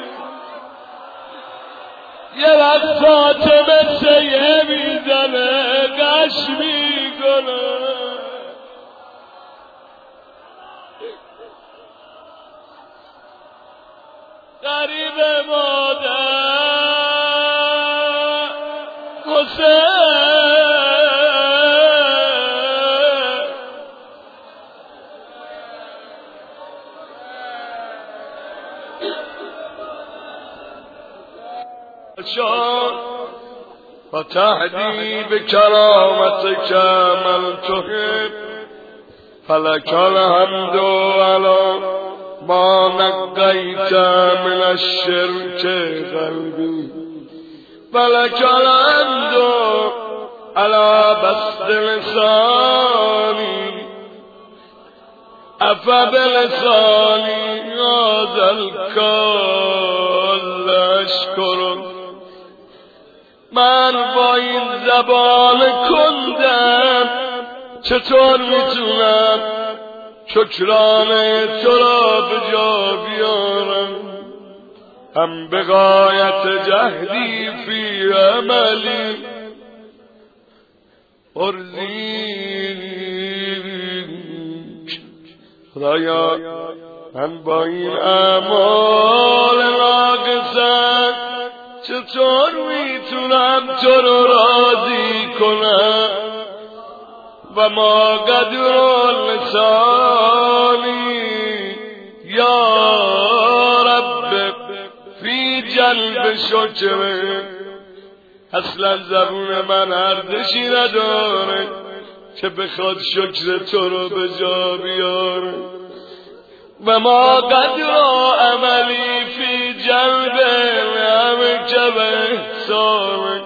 یه وقت فاطمه سیه میزنه قش میکنه، غریب مادر حسین فتهدی به کرامتک من تحب فلک الحمد علی ما نقیت من الشرک قلبی فلک الحمد علی بسط لسانی افبلسانی هذا الکل اشکرک. من با این زبان کندم چطور میتونم شکرانه تو را به جا بیارم؟ هم به غایت جهدی فی عملی ارزیک. خدایا من با این اعمال ناقصم چطور میتونم تو رو راضی کنم؟ و ما قدر لسانی یا رب فی جلب شکر. اصلا زبون من ارزشی نداره که بخواد شکر تو رو به جا بیاره. و ما قدر عملی فی جلب نعمک و احسانک.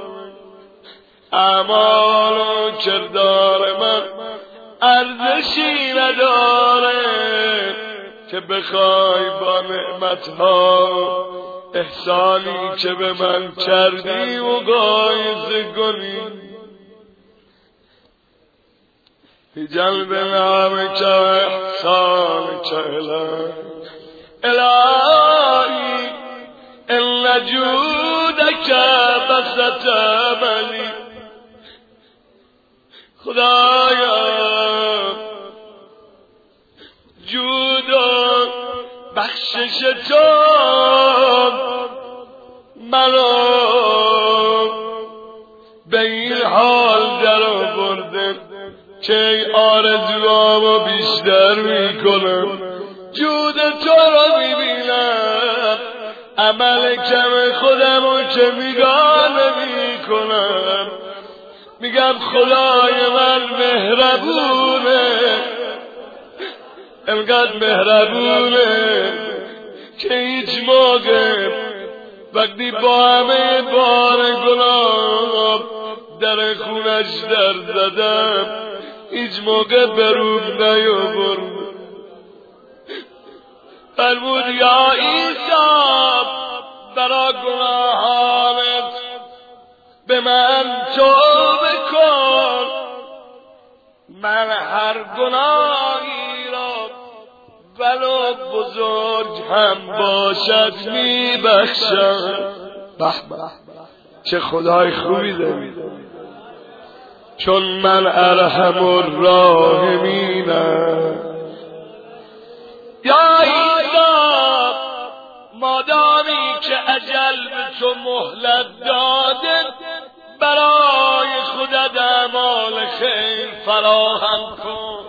اعمال و کردار من ارزشی نداره که بخوای با نعمتها احسانی که به من کردی مقایسه کنی. فی جلب نعمک و احسانک الهی ان جودک بسط عملی. خدایا جود و بخشش تو منو به این حال در آورده که آرزوامو بیشتر میکنم. جود تو رو میبینم، عمل کم خودمو که نگاه نمیکنم. میگم خدای من مهربونه، انقدر مهربونه که هیچ موقع وقتی با همه بار گناه در خونش در زدم هیچ موقع بروم نیاورد. فرمود یا عیسی برا گناهانت به من توبه کن، من هر گناهی را ولو بزرگ هم باشد میبخشم. به چه خدای خوبی داری، چون من ارحم الراحمینم. یا عیسی مادامی که اجل به تو مهلت داده برای خودت اعمال خیر فراهم کن.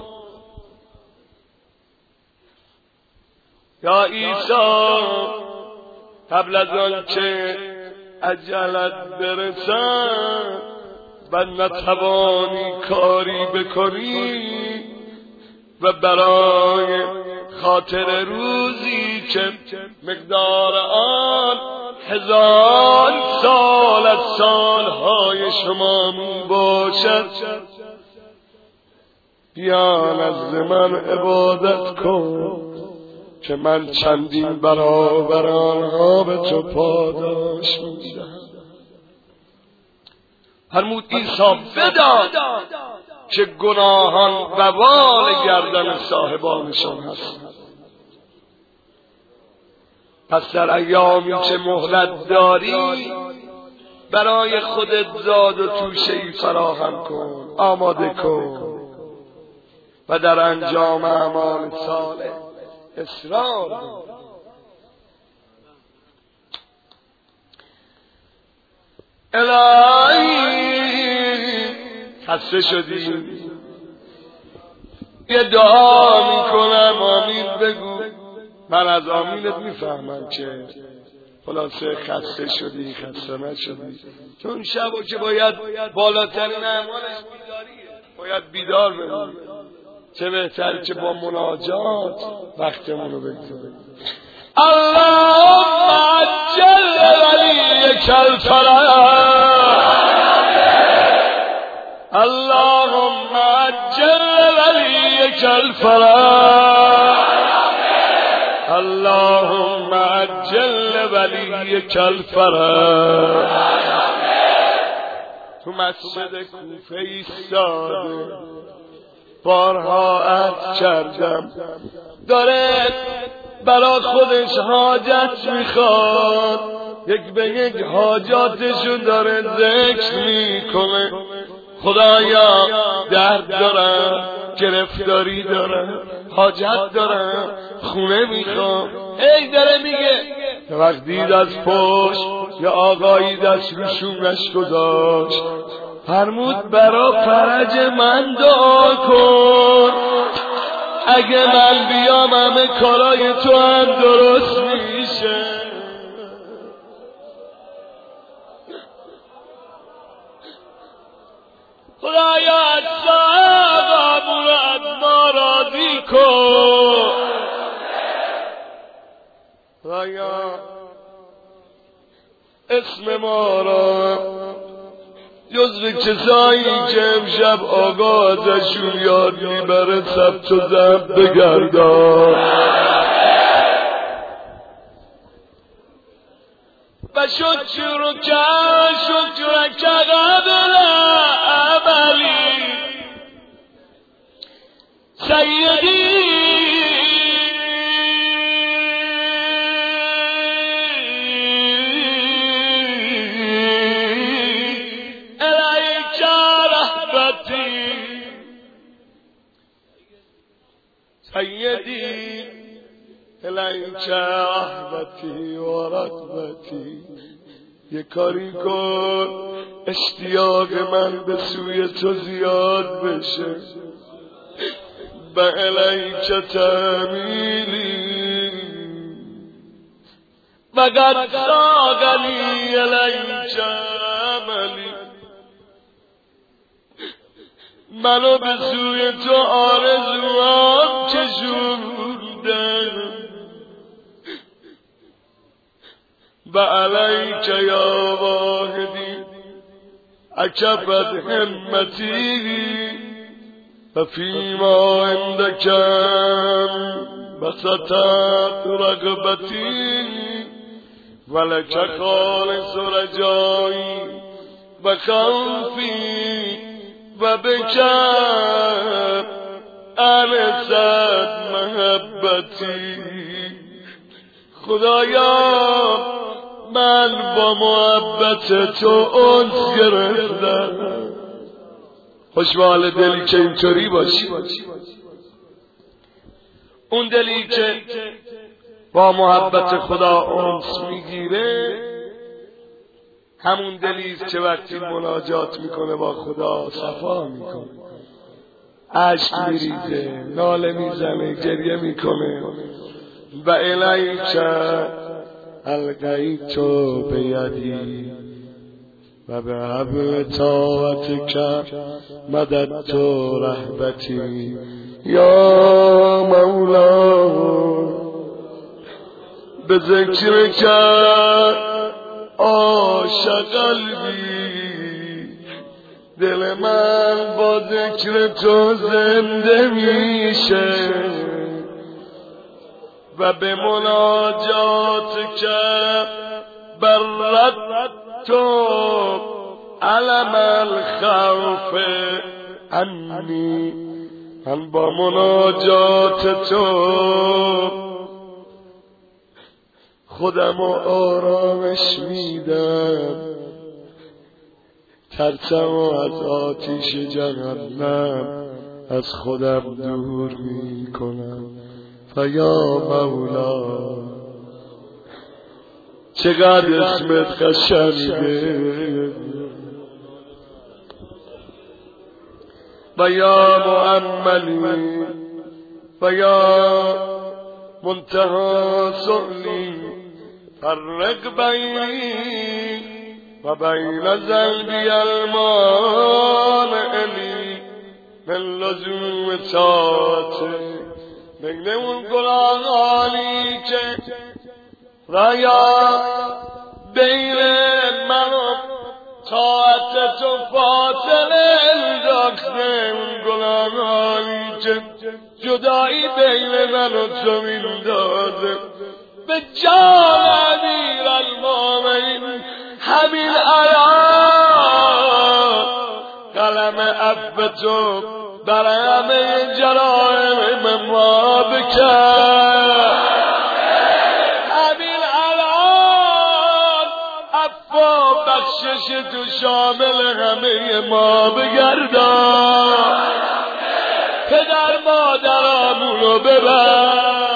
یا عیسی قبل از آن که اجلت برسد و نتوانی کاری بکنی و برای خاطر روزی که مقدار آن 1000 سال از سالهای شما می باشد بیا نزد من عبادت کن که من چندین برابر آنها به تو پاداش میدهم. فرمود عیسی بدان که گناهان وبال گردن صاحبانشان هست. پس در ایامی که مهلت داری برای خودت زاد و توشه‌ای فراهم کن، آماده کن و در انجام اعمال صالح اصرار کن. الهی خسته شدیم، یه دعا میکنم، آمین بگو. من از آمینت میفهمم که خلاصه خسته شدی خسته نشدی، چون شبو که باید بالاترین اعمالش بیداریه، باید بیدار بمونی، چه بهتر که با مناجات وقتمونو بگذاریم. اللهم عجل ولیک الفرج، اللهم عجل ولیک الفرج، اللهم عجل ولیک الفرج. تو مسجد کوفه ایستاده بارها عرض کردم، داره برا خودش حاجت میخواد، یک به یک حاجاتشو داره ذکر میکنه. خدایا درد دارم، گرفتاری دارم، حاجت دارم، خونه میخوام. ای داره میگه وقت دید از پشت یا آقایی دست رو شونش گذاشت، فرمود برا فرج من دعا کن، اگه من بیام همه کارای تو هم درست میشه. خدایا از صحابامون از ما راضی کن. خدایا اسم ما را جزو کسایی که امشب آقا ازشون یاد میبره ثبت و ضبط بگردان و شکرک قبل عملی سیدی سیدی الیک رحمتی و رغبتی. یه کاری کن اشتیاق من به سوی تو زیاد بشه، به الیک تمیلی و قد ساقنی الیک عملی. منو به سوی تو آرزوام کشوندن و علیک یا واحدی اکبت همتی و فیما عندکم بسطت رغبتی ولک خالص رجایی و خوفی و بکر انست محبتی. خدایا من با محبت تو انس گرفتم. خوشحال دلی که اینطوری باشی، اون دلی که با محبت خدا انس میگیره همون دلیست که وقتی مناجات میکنه با خدا صفا میکنه، اشک میریزه، ناله میزنه، گریه میکنه. و الیک القیت بیدی و به حبل طاعتک مددت رهبتی یا مولا. به ذکرک عاشق قلبی، دل من با ذکر تو زنده میشه و به مناجات که برد تو علم الخوف عنی. من با مناجات تو خودم آرامش میدم، ترسم از آتش جهنم از خودم دور میکنم. فیا مولا چقدر اسمت قشنگه، و یا مؤملی و یا منتهی سؤلی فرق بینی و بین ذنبی المانع لی من لزوم طاعته. بین اون گناهانی که رایا بین من و طاعت تو فاصله انداخته، اون گناهانی که جدایی بین من و تو میندازه. به جان امیر المومنین همین الان قلم عفو تو بر همه جرائم ما بکن. همین الان عفو و بخشش تو شامل همه ما بگردان. پدر مادرامونو ببر،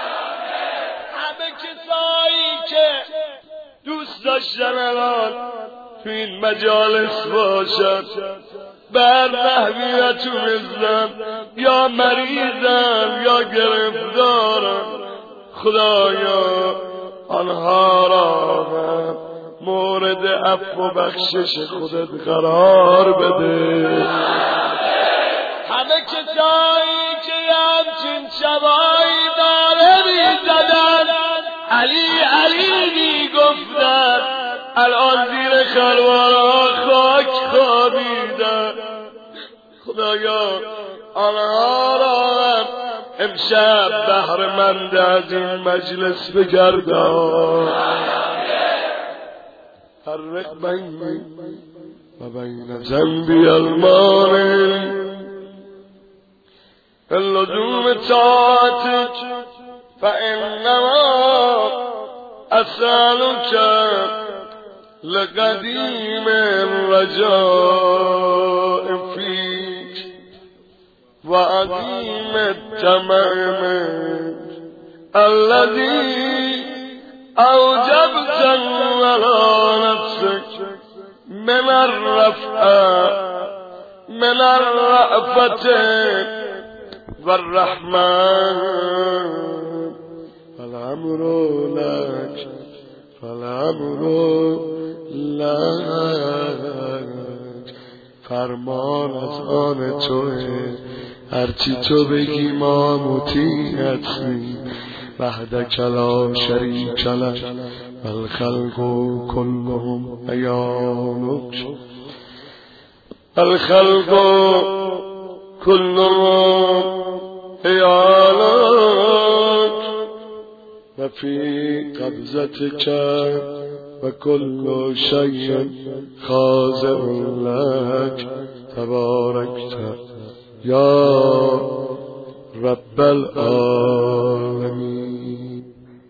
دوست داشتن الان تو این مجالس باشن، بر محویتون ازن، یا مریضن یا گرفتارن. خدایا آنها را مورد عفو و بخشش خودت قرار بده. همه کسایی که همچین شبایی داره میزدن علی علی میگفتن، الان زیر خروارها خاک خوابیدن. خدایا آنها را امشب بهره‌مند از این مجلس بگردان. فرق بینی و بین ذنبی المانع اللزوم طاعتك فإنما أسألك لقديم الرجاء فيك وعظيم الطمع الذي أوجبته على نفسك من الرأفة والرحمن. فالأمر لك فالأمر لك. فرمان از آن توه، هرچی تو بگی ما مطیعتیم. وحدک لا شریک لک والخلق كلهم عیانک. الخلق كلهم عیانک وفي قبضتك وكل شيء خاضع لك تباركت يا رب العالمين.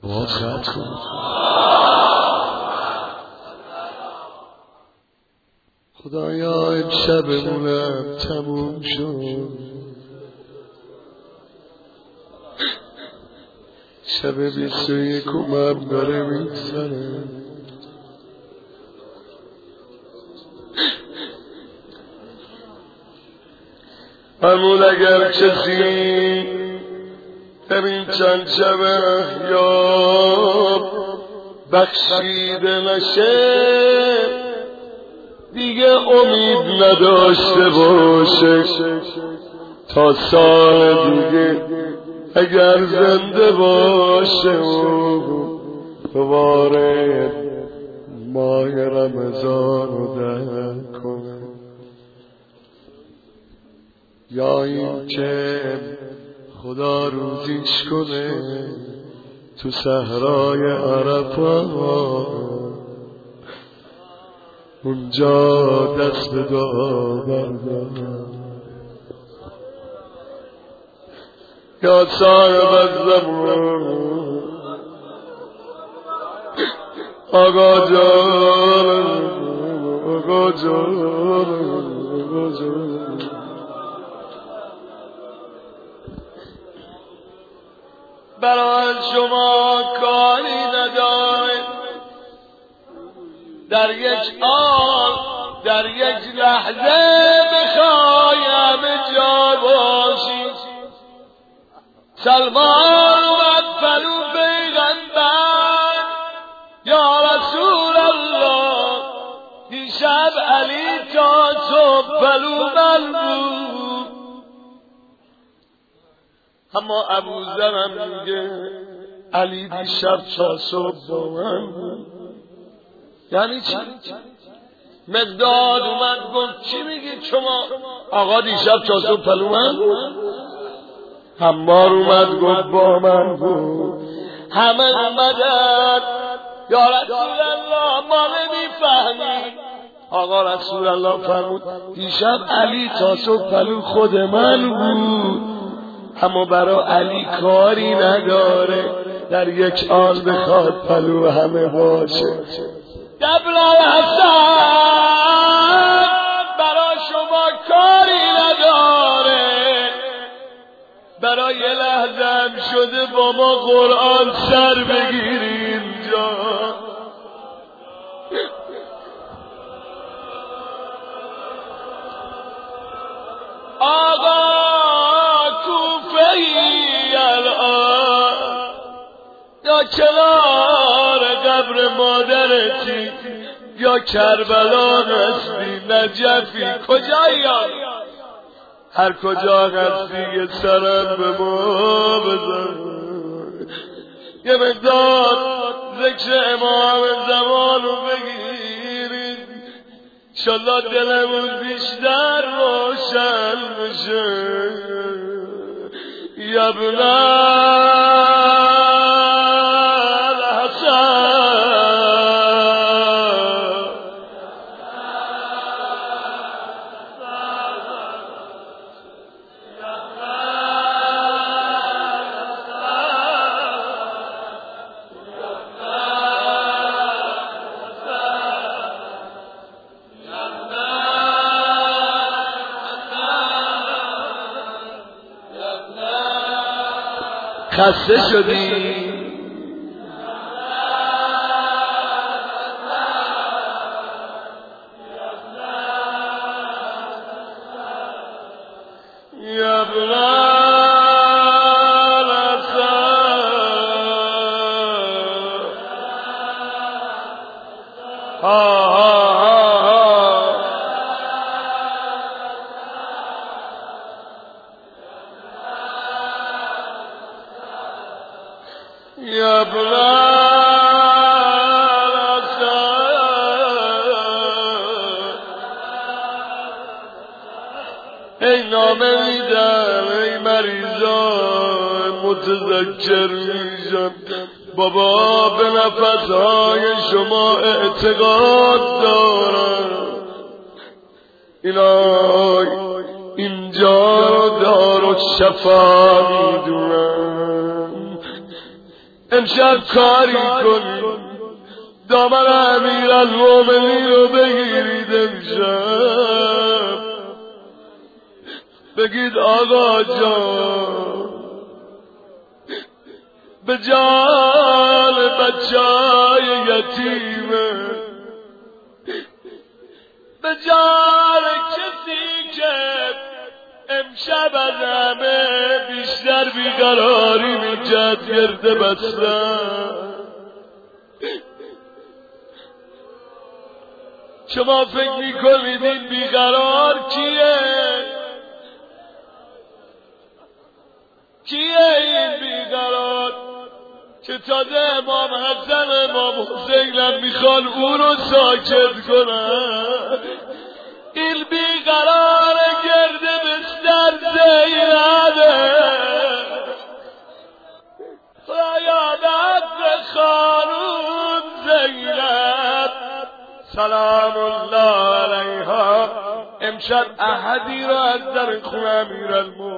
خدایا امشبمونم تموم شد، شب 21 داره میگذره. همون اگر کسی در این چند شب احیاب بخشیده نشه، دیگه امید نداشته باشه تا سال دیگه اگر زنده باشه و دوباره ماه رمضان رو در کنه، یا این که خدا روزیش کنه تو صحرای عرفات، اونجا دست به دعا بردار. یا صاحب الزمان آقا جان، آقا جان، آقا جان، برای شما کاری نداره در یک آن در یک لحظه بخوای همه جا باشی. سلمان اومد پلو پیغمبر اما ابوذر هم میگه علی دیشب تا صبح با من بود. یعنی چی؟ مقداد اومد گفت چی میگی شما؟ آقا دیشب تا صبح پلو من بود. حمار اومد گفت با من بود. همه اومدن یا رسول الله ما نمیفهمیم. آقا رسول الله فرمود دیشب علی تا صبح پلو خود من بود، اما برای علی کاری نداره در یک آن بخواد پلو همه باشه. قبل الحسن برای شما کاری نداره، برای یه لحظه هم شده با ما قرآن سر بگیری اینجا. آقا کوفه‌ای الان یا کنار قبر مادرتی یا کربلا هستی، نجفی، کجایی؟ هر کجا هستی یه سرم به ما بزن، یه مقدار ذکر امام زمان رو بگیرید انشالله دلمون بیشتر روشن بشه. یا ابن خسته شدی؟ یا ای نامه میدم ای مریضان متذکر میشم بابا به نفسهای شما اعتقاد دارم. اینجا دارالشفا میدونم، امشب کاری کنید دامن امیرالمومنین رو بگیرید، امشب بگید آقا جان به جان بچه‌های یتیمه، به جان کسی که امشب از همه بیشتر بیقراری میکرد گرده بستن. شما فکر میکنید این بیقرار کیه؟ کیه این بیقرار که تازه امام حسن امام حسین هم میخوان او رو ساکت کنن؟ این بیقرار گرد بستر زینبه، خدایادت به خانون زینب سلام الله علیها امشب احدی را از در خونه امیرالمومنین